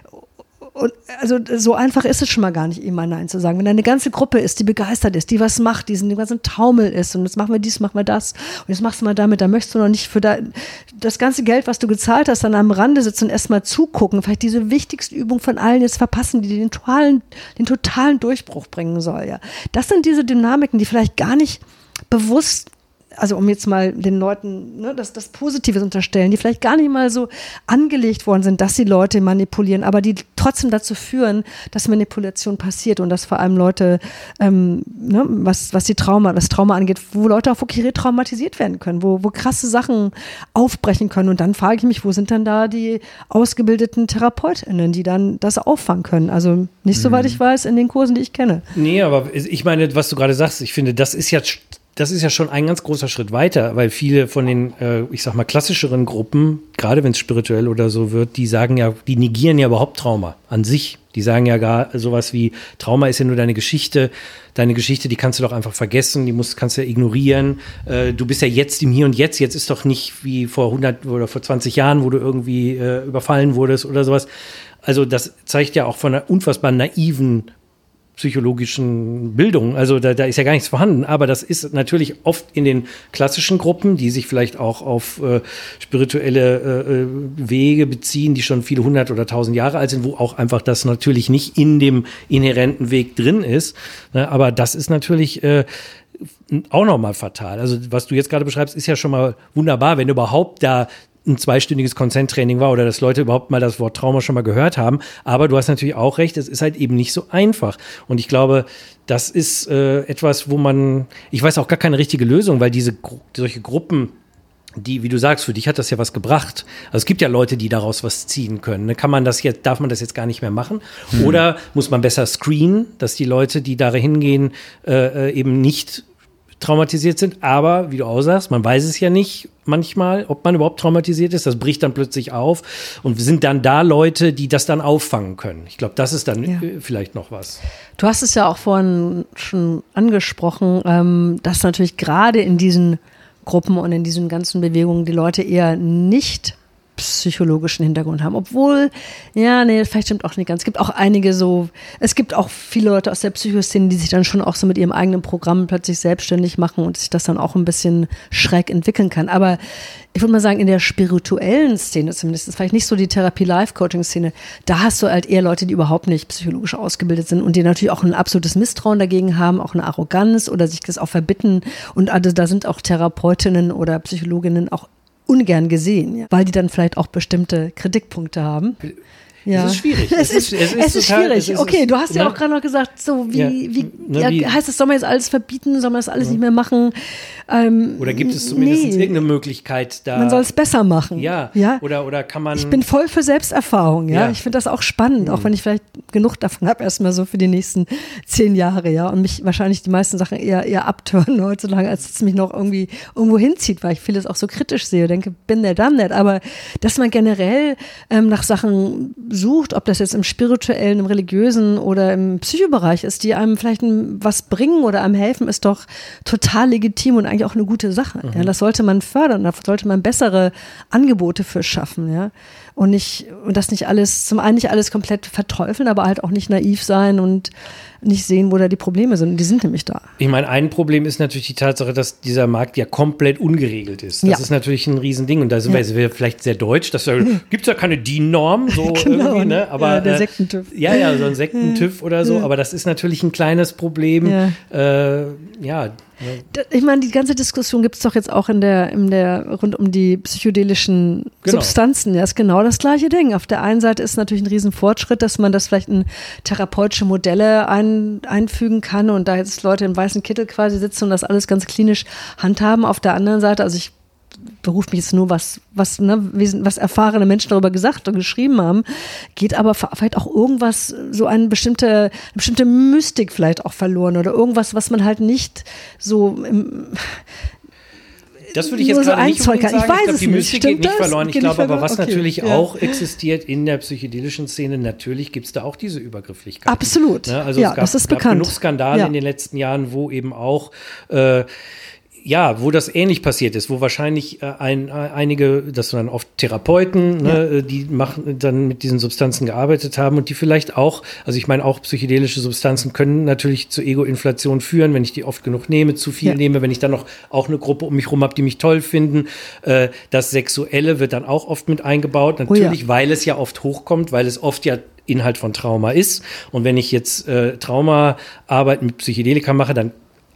[SPEAKER 3] Und also so einfach ist es schon mal gar nicht, immer Nein zu sagen. Wenn da eine ganze Gruppe ist, die begeistert ist, die was macht, die den ganzen Taumel ist und jetzt machen wir dies, machen wir das und jetzt machst du mal damit, da möchtest du noch nicht für da, das ganze Geld, was du gezahlt hast, dann am Rande sitzen und erstmal zugucken, vielleicht diese wichtigste Übung von allen jetzt verpassen, die den totalen, den totalen Durchbruch bringen soll. Ja, das sind diese Dynamiken, die vielleicht gar nicht bewusst also um jetzt mal den Leuten ne, das, das Positive zu unterstellen, die vielleicht gar nicht mal so angelegt worden sind, dass sie Leute manipulieren, aber die trotzdem dazu führen, dass Manipulation passiert und dass vor allem Leute, ähm, ne, was, was die Trauma, das Trauma angeht, wo Leute auch wirklich retraumatisiert werden können, wo, wo krasse Sachen aufbrechen können. Und dann frage ich mich, wo sind denn da die ausgebildeten TherapeutInnen, die dann das auffangen können? Also nicht soweit ich weiß in den Kursen, die ich kenne.
[SPEAKER 4] Nee, aber ich meine, was du gerade sagst, ich finde, das ist ja Das ist ja schon ein ganz großer Schritt weiter, weil viele von den, äh, ich sag mal, klassischeren Gruppen, gerade wenn es spirituell oder so wird, die sagen ja, die negieren ja überhaupt Trauma an sich. Die sagen ja gar sowas wie, Trauma ist ja nur deine Geschichte. Deine Geschichte, die kannst du doch einfach vergessen, die musst, kannst du ja ignorieren. Äh, du bist ja jetzt im Hier und Jetzt. Jetzt ist doch nicht wie vor hundert oder vor zwanzig Jahren, wo du irgendwie äh, überfallen wurdest oder sowas. Also das zeigt ja auch von einer unfassbar naiven psychologischen Bildung, also da, da ist ja gar nichts vorhanden, aber das ist natürlich oft in den klassischen Gruppen, die sich vielleicht auch auf äh, spirituelle äh, Wege beziehen, die schon viele hundert oder tausend Jahre alt sind, wo auch einfach das natürlich nicht in dem inhärenten Weg drin ist, ne, aber das ist natürlich äh, auch nochmal fatal. Also was du jetzt gerade beschreibst, ist ja schon mal wunderbar, wenn überhaupt da ein zweistündiges Consent-Training war oder dass Leute überhaupt mal das Wort Trauma schon mal gehört haben. Aber du hast natürlich auch recht, es ist halt eben nicht so einfach. Und ich glaube, das ist äh, etwas, wo man, ich weiß auch gar keine richtige Lösung, weil diese solche Gruppen, die, wie du sagst, für dich hat das ja was gebracht. Also es gibt ja Leute, die daraus was ziehen können. Kann man das jetzt, darf man das jetzt gar nicht mehr machen? Hm. Oder muss man besser screenen, dass die Leute, die da hingehen, äh, eben nicht traumatisiert sind, aber wie du auch sagst, man weiß es ja nicht manchmal, ob man überhaupt traumatisiert ist, das bricht dann plötzlich auf und sind dann da Leute, die das dann auffangen können. Ich glaube, das ist dann ja. vielleicht noch was.
[SPEAKER 3] Du hast es ja auch vorhin schon angesprochen, ähm, dass natürlich gerade in diesen Gruppen und in diesen ganzen Bewegungen die Leute eher nicht psychologischen Hintergrund haben, obwohl, ja, nee, vielleicht stimmt auch nicht ganz. Es gibt auch einige so, es gibt auch viele Leute aus der Psychoszene, die sich dann schon auch so mit ihrem eigenen Programm plötzlich selbstständig machen und sich das dann auch ein bisschen schräg entwickeln kann. Aber ich würde mal sagen, in der spirituellen Szene zumindest, das ist vielleicht nicht so die Therapie-Life-Coaching-Szene, da hast du halt eher Leute, die überhaupt nicht psychologisch ausgebildet sind und die natürlich auch ein absolutes Misstrauen dagegen haben, auch eine Arroganz oder sich das auch verbitten. Und also da sind auch Therapeutinnen oder Psychologinnen auch ungern gesehen, ja, weil die dann vielleicht auch bestimmte Kritikpunkte haben.
[SPEAKER 4] Ja. Es ist schwierig.
[SPEAKER 3] Es, es ist, es ist, es ist total, schwierig. Es ist, okay, du hast ja, ja auch gerade noch gesagt, so wie, ja, wie, ja, wie heißt es, soll man jetzt alles verbieten, soll man das alles ja. nicht mehr machen? Ähm,
[SPEAKER 4] oder gibt es zumindest nee. irgendeine Möglichkeit da?
[SPEAKER 3] Man soll es besser machen.
[SPEAKER 4] Ja.
[SPEAKER 3] ja.
[SPEAKER 4] Oder, oder kann man.
[SPEAKER 3] Ich bin voll für Selbsterfahrung, ja. ja. Ich finde das auch spannend, mhm. auch wenn ich vielleicht genug davon habe, erstmal so für die nächsten zehn Jahre, ja. Und mich wahrscheinlich die meisten Sachen eher, eher abtören heutzutage, als es mich noch irgendwie irgendwo hinzieht, weil ich vieles auch so kritisch sehe und denke, bin der dann nicht. Aber dass man generell ähm, nach Sachen sucht, ob das jetzt im spirituellen, im religiösen oder im Psychobereich ist, die einem vielleicht was bringen oder einem helfen, ist doch total legitim und eigentlich auch eine gute Sache. Mhm. Ja, das sollte man fördern, da sollte man bessere Angebote für schaffen, ja. Und nicht, und das nicht alles, zum einen nicht alles komplett verteufeln, aber halt auch nicht naiv sein und nicht sehen, wo da die Probleme sind. Die sind nämlich da.
[SPEAKER 4] Ich meine, ein Problem ist natürlich die Tatsache, dass dieser Markt ja komplett ungeregelt ist. Das ja. ist natürlich ein Riesending. Und da sind ja. wir vielleicht sehr deutsch. Das gibt es ja keine D I N-Norm, so genau. irgendwie, ne? Aber,
[SPEAKER 3] ja, der Sektentüff.
[SPEAKER 4] Äh, ja, ja, so ein Sektentüff oder so. Aber das ist natürlich ein kleines Problem. Ja. Äh, ja.
[SPEAKER 3] Ich meine, die ganze Diskussion gibt es doch jetzt auch in der, in der, rund um die psychedelischen genau. Substanzen. Ja, ist genau das gleiche Ding. Auf der einen Seite ist natürlich ein Riesenfortschritt, dass man das vielleicht in therapeutische Modelle ein, einfügen kann und da jetzt Leute im weißen Kittel quasi sitzen und das alles ganz klinisch handhaben. Auf der anderen Seite, also ich berufe mich jetzt nur, was, was, ne, was erfahrene Menschen darüber gesagt und geschrieben haben, geht aber vielleicht auch irgendwas, so eine bestimmte, eine bestimmte Mystik vielleicht auch verloren oder irgendwas, was man halt nicht so im,
[SPEAKER 4] das würde ich jetzt gerade nicht unbedingt sagen. Ich, weiß ich glaube, die Mystik geht nicht
[SPEAKER 3] das?
[SPEAKER 4] verloren. Ich glaube aber, was
[SPEAKER 3] okay.
[SPEAKER 4] natürlich
[SPEAKER 3] ja.
[SPEAKER 4] auch existiert in der psychedelischen Szene, natürlich gibt es da auch diese Übergrifflichkeit.
[SPEAKER 3] Absolut.
[SPEAKER 4] Ne? Also
[SPEAKER 3] ja,
[SPEAKER 4] es gab,
[SPEAKER 3] das ist
[SPEAKER 4] gab
[SPEAKER 3] bekannt.
[SPEAKER 4] genug Skandale ja. in den letzten Jahren, wo eben auch äh, ja, wo das ähnlich passiert ist, wo wahrscheinlich äh, ein, äh, einige, das sind dann oft Therapeuten, ne, ja. die machen, dann mit diesen Substanzen gearbeitet haben und die vielleicht auch, also ich meine auch psychedelische Substanzen können natürlich zu Ego-Inflation führen, wenn ich die oft genug nehme, zu viel ja. nehme, wenn ich dann noch auch eine Gruppe um mich rum habe, die mich toll finden. Äh, das Sexuelle wird dann auch oft mit eingebaut, natürlich, oh ja. weil es ja oft hochkommt, weil es oft ja Inhalt von Trauma ist. Und wenn ich jetzt äh, Traumaarbeit mit Psychedelika mache, dann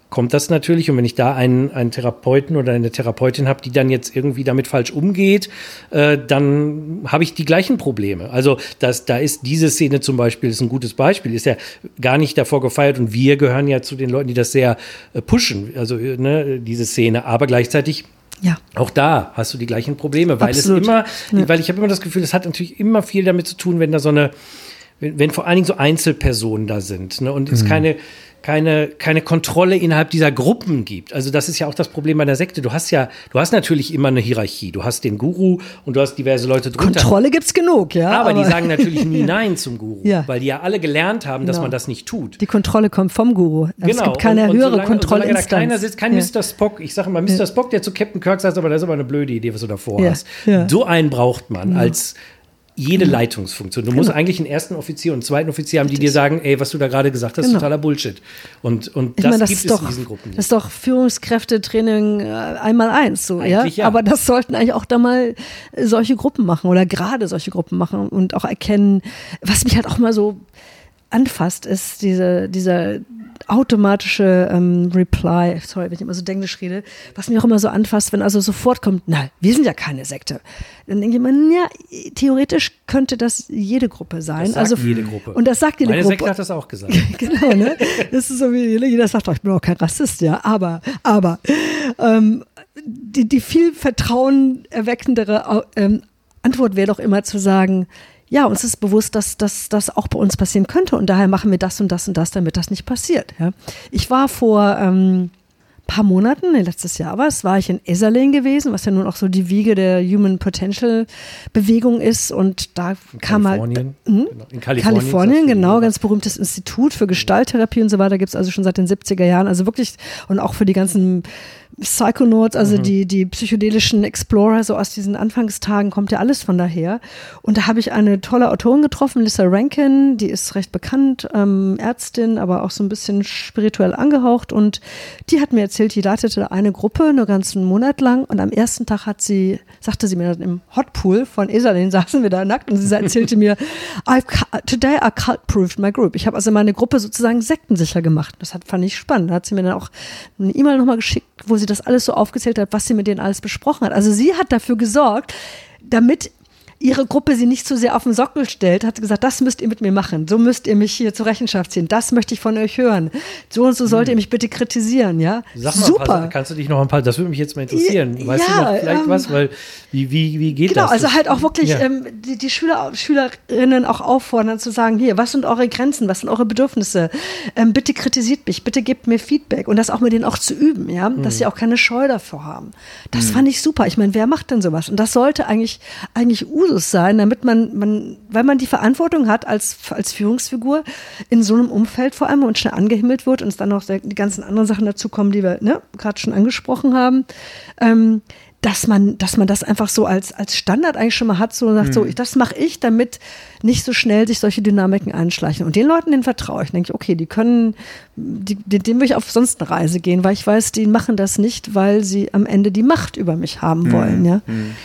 [SPEAKER 4] kommt das natürlich. Und wenn ich da einen, einen Therapeuten oder eine Therapeutin habe, die dann jetzt irgendwie damit falsch umgeht, äh, dann habe ich die gleichen Probleme. Also das, da ist diese Szene zum Beispiel, ist ein gutes Beispiel, ist ja gar nicht davor gefeiert. Und wir gehören ja zu den Leuten, die das sehr äh, pushen, also ne, diese Szene. Aber gleichzeitig
[SPEAKER 3] Ja.
[SPEAKER 4] Auch da hast du die gleichen Probleme, weil
[SPEAKER 3] Absolut.
[SPEAKER 4] es immer,
[SPEAKER 3] Ja.
[SPEAKER 4] weil ich habe immer das Gefühl, es hat natürlich immer viel damit zu tun, wenn da so eine, wenn, wenn vor allen Dingen so Einzelpersonen da sind, ne, und es
[SPEAKER 2] Mhm.
[SPEAKER 4] keine, keine, keine Kontrolle innerhalb dieser Gruppen gibt. Also das ist ja auch das Problem bei der Sekte. Du hast ja, du hast natürlich immer eine Hierarchie. Du hast den Guru und du hast diverse Leute drunter.
[SPEAKER 3] Kontrolle gibt's genug, ja.
[SPEAKER 4] Aber, aber die sagen natürlich nie Nein zum Guru,
[SPEAKER 3] Ja.
[SPEAKER 4] weil die ja alle gelernt haben, dass
[SPEAKER 3] Genau.
[SPEAKER 4] man das nicht tut.
[SPEAKER 3] Die Kontrolle kommt vom Guru. Es
[SPEAKER 4] Genau.
[SPEAKER 3] gibt keine
[SPEAKER 4] und, und
[SPEAKER 3] höhere
[SPEAKER 4] solange, und solange da
[SPEAKER 3] Kontrollinstanz.
[SPEAKER 4] keiner sitzt, kein
[SPEAKER 3] Ja.
[SPEAKER 4] Mister Spock. Ich sage immer, Mister
[SPEAKER 3] Ja.
[SPEAKER 4] Spock, der zu Captain Kirk sagt, aber das ist aber eine blöde Idee, was du davor
[SPEAKER 3] Ja.
[SPEAKER 4] hast.
[SPEAKER 3] Ja.
[SPEAKER 4] So einen braucht man als jede Leitungsfunktion. Du
[SPEAKER 3] Genau.
[SPEAKER 4] musst eigentlich einen ersten Offizier und einen zweiten Offizier haben, die dir sagen, ey, was du da gerade gesagt hast, ist
[SPEAKER 3] Genau.
[SPEAKER 4] totaler Bullshit. Und, und
[SPEAKER 3] Ich
[SPEAKER 4] das
[SPEAKER 3] meine, das
[SPEAKER 4] gibt
[SPEAKER 3] ist
[SPEAKER 4] es
[SPEAKER 3] doch,
[SPEAKER 4] in diesen Gruppen
[SPEAKER 3] das
[SPEAKER 4] nicht.
[SPEAKER 3] ist doch Führungskräftetraining äh, einmal eins, so, ja?
[SPEAKER 4] Eigentlich ja.
[SPEAKER 3] Aber das sollten eigentlich auch da mal äh, solche Gruppen machen oder gerade solche Gruppen machen und auch erkennen, was mich halt auch mal so anfasst, ist diese, dieser automatische ähm, Reply, sorry, wenn ich immer so Englisch rede, was mich auch immer so anfasst, wenn also sofort kommt, na, wir sind ja keine Sekte. Dann denke ich mir, ja, theoretisch könnte das jede Gruppe sein.
[SPEAKER 4] Das sagt
[SPEAKER 3] also,
[SPEAKER 4] jede Gruppe.
[SPEAKER 3] Und das sagt jede
[SPEAKER 4] Meine
[SPEAKER 3] Gruppe.
[SPEAKER 4] Sekte hat das auch gesagt.
[SPEAKER 3] Genau, ne? Das ist so wie jeder sagt, doch, ich bin auch kein Rassist, ja. Aber, aber ähm, die, die viel vertrauenerweckendere ähm, Antwort wäre doch immer zu sagen, ja, uns ist bewusst, dass das dass auch bei uns passieren könnte und daher machen wir das und das und das, damit das nicht passiert. Ja. Ich war vor ähm, paar Monaten, nee, letztes Jahr war es, war ich in Esalen gewesen, was ja nun auch so die Wiege der Human Potential Bewegung ist und da
[SPEAKER 4] In
[SPEAKER 3] kam halt
[SPEAKER 4] Kalifornien.
[SPEAKER 3] hm?
[SPEAKER 4] Genau. In Kalifornien,
[SPEAKER 3] Kalifornien,
[SPEAKER 4] sagst du,
[SPEAKER 3] genau,
[SPEAKER 4] oder?
[SPEAKER 3] ganz berühmtes Institut für Gestalttherapie und so weiter gibt es also schon seit den siebziger Jahren, also wirklich und auch für die ganzen Psychonauts, also
[SPEAKER 4] Mhm.
[SPEAKER 3] die, die psychedelischen Explorer, so aus diesen Anfangstagen kommt ja alles von daher. Und da habe ich eine tolle Autorin getroffen, Lissa Rankin, die ist recht bekannt, ähm, Ärztin, aber auch so ein bisschen spirituell angehaucht. Und die hat mir erzählt, die leitete eine Gruppe einen ganzen Monat lang. Und am ersten Tag hat sie, sagte sie mir dann im Hotpool von Esalen, saßen wir da nackt und sie erzählte mir, I've, today I cult-proofed my group. Ich habe also meine Gruppe sozusagen sektensicher gemacht. Das hat, fand ich spannend. Da hat sie mir dann auch eine E-Mail nochmal geschickt, wo sie das alles so aufgezählt hat, was sie mit denen alles besprochen hat. Also sie hat dafür gesorgt, damit ihre Gruppe sie nicht zu sehr auf den Sockel stellt, hat gesagt, das müsst ihr mit mir machen, so müsst ihr mich hier zur Rechenschaft ziehen, das möchte ich von euch hören, so und so sollt ihr mich bitte kritisieren, ja?
[SPEAKER 4] Sag mal,
[SPEAKER 3] Super.
[SPEAKER 4] Ein paar, kannst du dich noch ein paar, das würde mich jetzt mal interessieren.
[SPEAKER 3] Ja,
[SPEAKER 4] Weißt
[SPEAKER 3] ja,
[SPEAKER 4] du noch vielleicht
[SPEAKER 3] ähm,
[SPEAKER 4] was, weil wie, wie, wie geht
[SPEAKER 3] Genau,
[SPEAKER 4] das?
[SPEAKER 3] also
[SPEAKER 4] Das-
[SPEAKER 3] halt auch wirklich
[SPEAKER 4] Ja.
[SPEAKER 3] ähm, die, die Schüler, Schülerinnen auch auffordern zu sagen, hier, was sind eure Grenzen, was sind eure Bedürfnisse? Ähm, bitte kritisiert mich, bitte gebt mir Feedback und das auch mit denen auch zu üben, ja, dass
[SPEAKER 4] Mhm.
[SPEAKER 3] sie auch keine Scheu davor haben. Das fand ich super. Ich meine, wer macht denn sowas? Und das sollte eigentlich eigentlich Usus sein, damit man, man, weil man die Verantwortung hat als als Führungsfigur in so einem Umfeld vor allem und schnell angehimmelt wird und es dann noch die ganzen anderen Sachen dazu kommen, die wir ne, gerade schon angesprochen haben. Ähm, dass man, dass man das einfach so als, als Standard eigentlich schon mal hat, so sagt, so, ich, das mache ich, damit nicht so schnell sich solche Dynamiken einschleichen. Und den Leuten, denen vertraue ich. Denke ich, okay, die können, die, denen will ich auf sonst eine Reise gehen, weil ich weiß, die machen das nicht, weil sie am Ende die Macht über mich haben wollen, ja.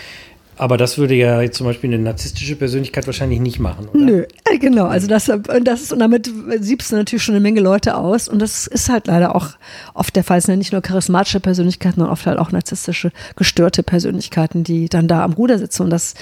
[SPEAKER 4] Aber das würde ja jetzt zum Beispiel eine narzisstische Persönlichkeit wahrscheinlich nicht machen, oder?
[SPEAKER 3] Nö, äh, genau. Also das, und das ist, und damit siebst du natürlich schon eine Menge Leute aus. Und das ist halt leider auch oft der Fall. Es sind ja nicht nur charismatische Persönlichkeiten, sondern oft halt auch narzisstische, gestörte Persönlichkeiten, die dann da am Ruder sitzen. Und das,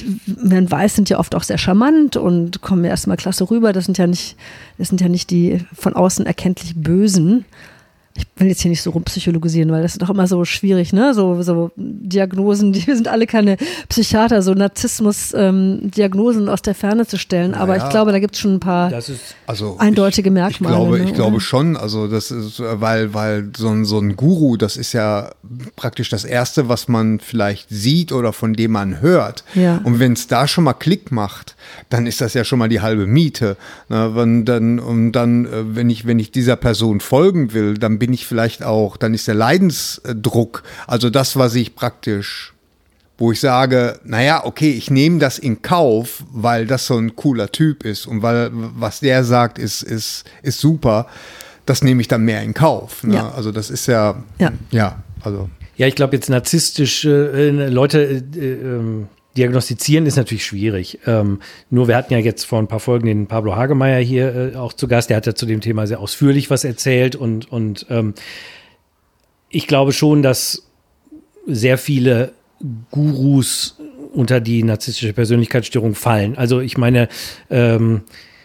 [SPEAKER 3] man weiß, sind ja oft auch sehr charmant und kommen ja erstmal klasse rüber. Das sind ja nicht, das sind ja nicht die von außen erkenntlich Bösen. Ich will jetzt hier nicht so rumpsychologisieren, weil das ist doch immer so schwierig, ne? So, so Diagnosen, die, wir sind alle keine Psychiater, so Narzissmus-Diagnosen ähm, aus der Ferne zu stellen. Aber
[SPEAKER 2] Naja.
[SPEAKER 3] ich glaube, da gibt es schon ein paar
[SPEAKER 4] Das ist
[SPEAKER 2] Also
[SPEAKER 3] eindeutige
[SPEAKER 2] ich,
[SPEAKER 3] Merkmale.
[SPEAKER 2] Ich glaube,
[SPEAKER 3] ne,
[SPEAKER 2] ich glaube
[SPEAKER 3] oder?
[SPEAKER 2] schon. Also das ist, weil, weil so ein, so ein Guru, das ist ja praktisch das Erste, was man vielleicht sieht oder von dem man hört.
[SPEAKER 3] Ja.
[SPEAKER 2] Und wenn es da schon mal Klick macht, dann ist das ja schon mal die halbe Miete. Na, wenn dann, und dann, äh, wenn ich, wenn ich dieser Person folgen will, dann bin ich vielleicht auch, dann ist der Leidensdruck, also das, was ich praktisch, wo ich sage, naja, okay, ich nehme das in Kauf, weil das so ein cooler Typ ist und weil was der sagt, ist, ist, ist super, das nehme ich dann mehr in Kauf. Ne?
[SPEAKER 3] Ja.
[SPEAKER 2] Also das ist ja,
[SPEAKER 3] Ja.
[SPEAKER 2] ja, also.
[SPEAKER 4] Ja, ich glaube jetzt narzisstische äh, Leute, äh, ähm, diagnostizieren ist natürlich schwierig. Ähm, nur wir hatten ja jetzt vor ein paar Folgen den Pablo Hagemeyer hier äh, auch zu Gast. Der hat ja zu dem Thema sehr ausführlich was erzählt. Und, und ähm, ich glaube schon, dass sehr viele Gurus unter die narzisstische Persönlichkeitsstörung fallen. Also ich meine, ähm,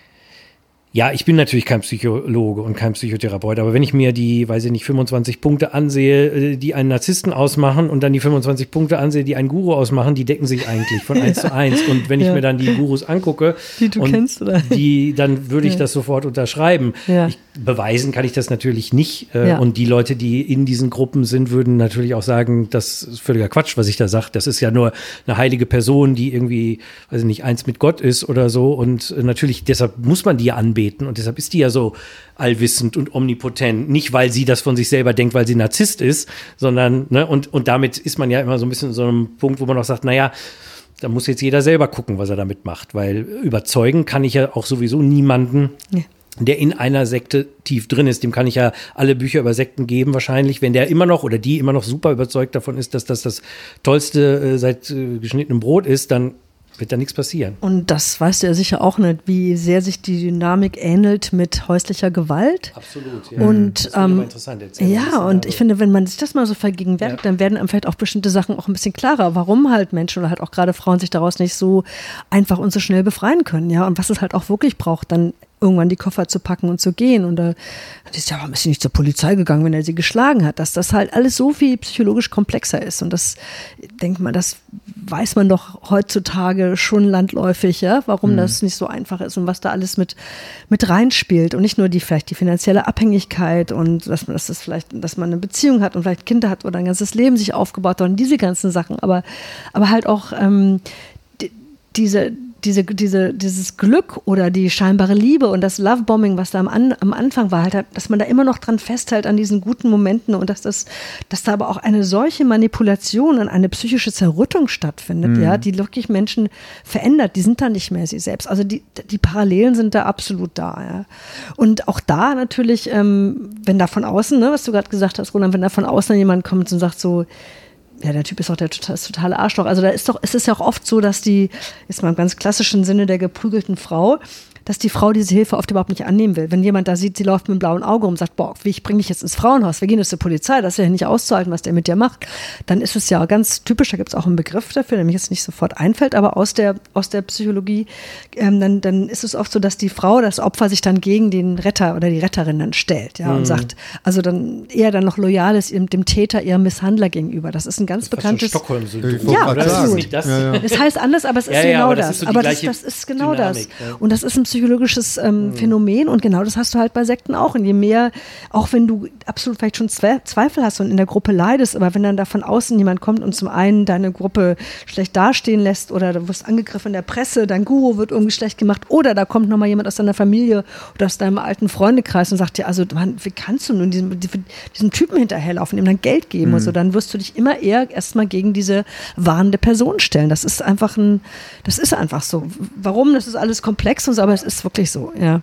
[SPEAKER 4] ja, ich bin natürlich kein Psychologe und kein Psychotherapeut, aber wenn ich mir die, weiß ich nicht, fünfundzwanzig Punkte ansehe, die einen Narzissten ausmachen und dann die fünfundzwanzig Punkte ansehe, die einen Guru ausmachen, die decken sich eigentlich von eins zu eins. Und wenn ich
[SPEAKER 3] Ja.
[SPEAKER 4] mir dann die Gurus angucke,
[SPEAKER 3] Die du
[SPEAKER 4] und
[SPEAKER 3] kennst, oder?
[SPEAKER 4] die, dann würde ich
[SPEAKER 3] Ja.
[SPEAKER 4] das sofort unterschreiben.
[SPEAKER 3] Ja.
[SPEAKER 4] Ich, beweisen kann ich das natürlich nicht. Äh,
[SPEAKER 3] Ja.
[SPEAKER 4] Und die Leute, die in diesen Gruppen sind, würden natürlich auch sagen, das ist völliger Quatsch, was ich da sage. Das ist ja nur eine heilige Person, die irgendwie, weiß ich nicht, eins mit Gott ist oder so. Und äh, natürlich, deshalb muss man die ja anbeten. Und deshalb ist die ja so allwissend und omnipotent. Nicht, weil sie das von sich selber denkt, weil sie Narzisst ist, sondern, ne, und, und damit ist man ja immer so ein bisschen in so einem Punkt, wo man auch sagt, naja, da muss jetzt jeder selber gucken, was er damit macht. Weil überzeugen kann ich ja auch sowieso niemanden,
[SPEAKER 3] Ja.
[SPEAKER 4] der in einer Sekte tief drin ist. Dem kann ich ja alle Bücher über Sekten geben wahrscheinlich. Wenn der immer noch oder die immer noch super überzeugt davon ist, dass das das Tollste äh, seit äh, geschnittenem Brot ist, dann wird da nichts passieren.
[SPEAKER 3] Und das weißt du ja sicher auch nicht, wie sehr sich die Dynamik ähnelt mit häuslicher Gewalt.
[SPEAKER 4] Absolut, ja.
[SPEAKER 3] Und,
[SPEAKER 4] das ähm,
[SPEAKER 3] ähm,
[SPEAKER 4] interessant. Erzähl mal ein
[SPEAKER 3] Ja,
[SPEAKER 4] bisschen
[SPEAKER 3] und
[SPEAKER 4] darüber.
[SPEAKER 3] ich finde, wenn man sich das mal so vergegenwärtigt,
[SPEAKER 4] Ja.
[SPEAKER 3] dann werden einem vielleicht auch bestimmte Sachen auch ein bisschen klarer, warum halt Menschen oder halt auch gerade Frauen sich daraus nicht so einfach und so schnell befreien können, ja, und was es halt auch wirklich braucht, dann irgendwann die Koffer zu packen und zu gehen. Und da ist ja, warum ist sie nicht zur Polizei gegangen, wenn er sie geschlagen hat, dass das halt alles so viel psychologisch komplexer ist. Und das, denkt man, das weiß man doch heutzutage schon landläufig, ja, warum mhm. das nicht so einfach ist und was da alles mit, mit reinspielt. Und nicht nur die, vielleicht die finanzielle Abhängigkeit und dass man, dass das vielleicht, dass man eine Beziehung hat und vielleicht Kinder hat oder ein ganzes Leben sich aufgebaut hat und diese ganzen Sachen, aber, aber halt auch ähm, die, diese, Diese, diese, dieses Glück oder die scheinbare Liebe und das Lovebombing, was da am, An, am Anfang war, halt, dass man da immer noch dran festhält an diesen guten Momenten und dass das, dass da aber auch eine solche Manipulation und eine psychische Zerrüttung stattfindet, mhm. ja, die wirklich Menschen verändert, die sind da nicht mehr sie selbst. Also die, die Parallelen sind da absolut da, ja. Und auch da natürlich, ähm, wenn da von außen, ne, was du gerade gesagt hast, Roland, wenn da von außen jemand kommt und sagt so, ja, der Typ ist doch der das totale Arschloch. Also da ist doch, es ist ja auch oft so, dass die, jetzt mal im ganz klassischen Sinne der geprügelten Frau, dass die Frau diese Hilfe oft überhaupt nicht annehmen will. Wenn jemand da sieht, sie läuft mit einem blauen Auge rum und sagt, boah, ich bringe dich jetzt ins Frauenhaus, wir gehen jetzt zur Polizei, das ist ja nicht auszuhalten, was der mit dir macht, dann ist es ja ganz typisch, da gibt es auch einen Begriff dafür, der mir jetzt nicht sofort einfällt, aber aus der, aus der Psychologie, ähm, dann, dann ist es oft so, dass die Frau, das Opfer sich dann gegen den Retter oder die Retterin dann stellt, ja, mhm. und sagt, also dann eher dann noch loyal ist dem Täter, ihrem Misshandler gegenüber. Das ist ein ganz
[SPEAKER 4] das
[SPEAKER 3] bekanntes...
[SPEAKER 4] Stockholm-Syndrom.
[SPEAKER 3] Ja,
[SPEAKER 4] oder?
[SPEAKER 3] absolut.
[SPEAKER 4] Das ist nicht das.
[SPEAKER 2] Ja, ja.
[SPEAKER 3] Es heißt anders, aber es ist
[SPEAKER 4] Ja,
[SPEAKER 3] genau
[SPEAKER 4] ja, aber
[SPEAKER 3] das.
[SPEAKER 4] das ist so die
[SPEAKER 3] aber das,
[SPEAKER 4] gleiche
[SPEAKER 3] das ist genau
[SPEAKER 4] Dynamik,
[SPEAKER 3] das.
[SPEAKER 4] ja.
[SPEAKER 3] Und das ist ein psychologisches ähm, mhm. Phänomen und genau das hast du halt bei Sekten auch. Und je mehr, auch wenn du absolut vielleicht schon Zwe- Zweifel hast und in der Gruppe leidest, aber wenn dann da von außen jemand kommt und zum einen deine Gruppe schlecht dastehen lässt oder du wirst angegriffen in der Presse, dein Guru wird irgendwie schlecht gemacht oder da kommt nochmal jemand aus deiner Familie oder aus deinem alten Freundekreis und sagt dir, also Mann, wie kannst du nun diesem, diesem Typen hinterherlaufen, ihm dann Geld geben mhm. und so, dann wirst du dich immer eher erstmal gegen diese warnende Person stellen. Das ist einfach ein, das ist einfach so. Warum? Das ist alles komplex und so, aber es ist wirklich so, ja.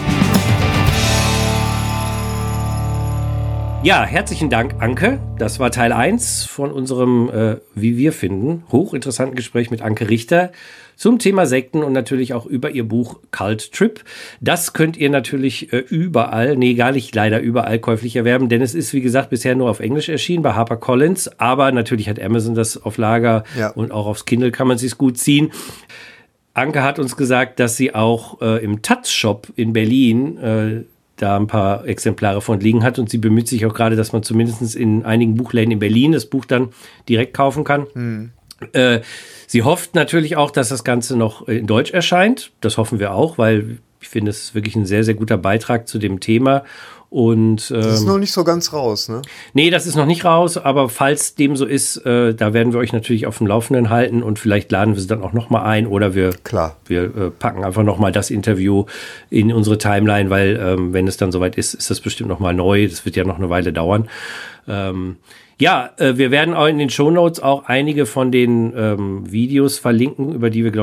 [SPEAKER 1] Ja, herzlichen Dank, Anke. Das war Teil eins von unserem, äh, wie wir finden, hochinteressanten Gespräch mit Anke Richter zum Thema Sekten und natürlich auch über ihr Buch Cult Trip. Das könnt ihr natürlich äh, überall, nee, gar nicht leider überall käuflich erwerben, denn es ist, wie gesagt, bisher nur auf Englisch erschienen bei HarperCollins, aber natürlich hat Amazon das auf Lager ja. und auch aufs Kindle kann man es sich gut ziehen. Anke hat uns gesagt, dass sie auch äh, im Taz-Shop in Berlin äh, da ein paar Exemplare von liegen hat und sie bemüht sich auch gerade, dass man zumindest in einigen Buchläden in Berlin das Buch dann direkt kaufen kann. Hm. Äh, sie hofft natürlich auch, dass das Ganze noch in Deutsch erscheint. Das hoffen wir auch, weil ich finde, es ist wirklich ein sehr, sehr guter Beitrag zu dem Thema. Und, ähm,
[SPEAKER 2] das ist noch nicht so ganz raus, ne?
[SPEAKER 1] Nee, das ist noch nicht raus, aber falls dem so ist, äh, da werden wir euch natürlich auf dem Laufenden halten und vielleicht laden wir sie dann auch nochmal ein oder wir,
[SPEAKER 2] Klar.
[SPEAKER 1] wir äh, packen einfach nochmal das Interview in unsere Timeline, weil ähm, wenn es dann soweit ist, ist das bestimmt nochmal neu. Das wird ja noch eine Weile dauern. Ähm, ja, äh, wir werden auch in den Shownotes auch einige von den ähm, Videos verlinken, über die wir, glaube ich,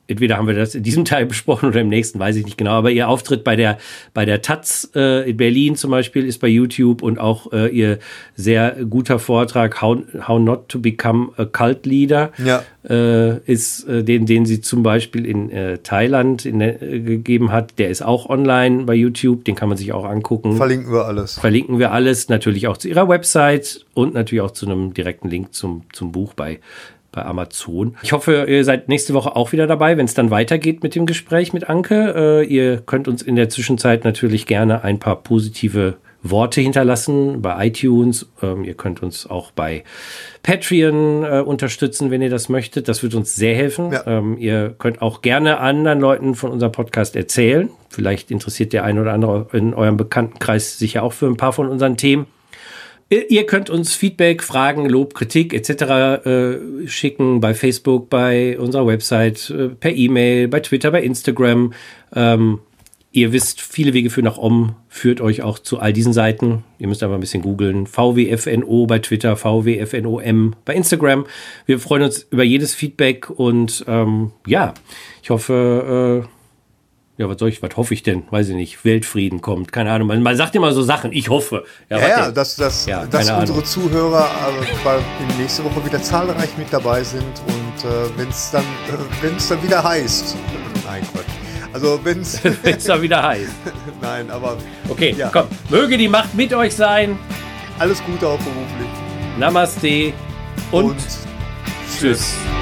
[SPEAKER 1] entweder haben wir das in diesem Teil besprochen oder im nächsten, weiß ich nicht genau. Aber ihr Auftritt bei der bei der Taz äh, in Berlin zum Beispiel ist bei YouTube und auch äh, ihr sehr guter Vortrag How, How Not to Become a Cult Leader
[SPEAKER 2] ja.
[SPEAKER 1] äh, ist äh, den, den sie zum Beispiel in äh, Thailand in, äh, gegeben hat. Der ist auch online bei YouTube. Den kann man sich auch angucken.
[SPEAKER 2] Verlinken wir alles.
[SPEAKER 1] Verlinken wir alles. Natürlich auch zu ihrer Website und natürlich auch zu einem direkten Link zum, zum Buch bei bei Amazon. Ich hoffe, ihr seid nächste Woche auch wieder dabei, wenn es dann weitergeht mit dem Gespräch mit Anke. Äh, ihr könnt uns in der Zwischenzeit natürlich gerne ein paar positive Worte hinterlassen bei iTunes. Ähm, ihr könnt uns auch bei Patreon äh, unterstützen, wenn ihr das möchtet. Das wird uns sehr helfen.
[SPEAKER 2] Ja.
[SPEAKER 1] Ähm, ihr könnt auch gerne anderen Leuten von unserem Podcast erzählen. Vielleicht interessiert der eine oder andere in eurem Bekanntenkreis sich ja auch für ein paar von unseren Themen. Ihr könnt uns Feedback, Fragen, Lob, Kritik et cetera äh, schicken bei Facebook, bei unserer Website, äh, per E-Mail, bei Twitter, bei Instagram. Ähm, ihr wisst, viele Wege führen nach Om, führt euch auch zu all diesen Seiten. Ihr müsst aber ein bisschen googeln. V W F N O bei Twitter, V W F N O M bei Instagram. Wir freuen uns über jedes Feedback und ähm, ja, ich hoffe... Äh, Ja, was soll ich, was hoffe ich denn? Weiß ich nicht. Weltfrieden kommt, keine Ahnung. Man, man sagt immer so Sachen, ich hoffe.
[SPEAKER 2] Ja, ja, ja dass, dass,
[SPEAKER 1] ja,
[SPEAKER 2] dass unsere
[SPEAKER 1] Ahnung.
[SPEAKER 2] Zuhörer äh, nächste Woche wieder zahlreich mit dabei sind und äh, wenn es dann, äh, wenn's dann wieder heißt. Nein, Quatsch. Also wenn es
[SPEAKER 1] Wenn es dann wieder heißt.
[SPEAKER 2] Nein, aber...
[SPEAKER 1] Okay,
[SPEAKER 2] ja.
[SPEAKER 1] komm. Möge die Macht mit euch sein.
[SPEAKER 2] Alles Gute auch beruflich.
[SPEAKER 1] Namaste und,
[SPEAKER 2] und
[SPEAKER 1] tschüss.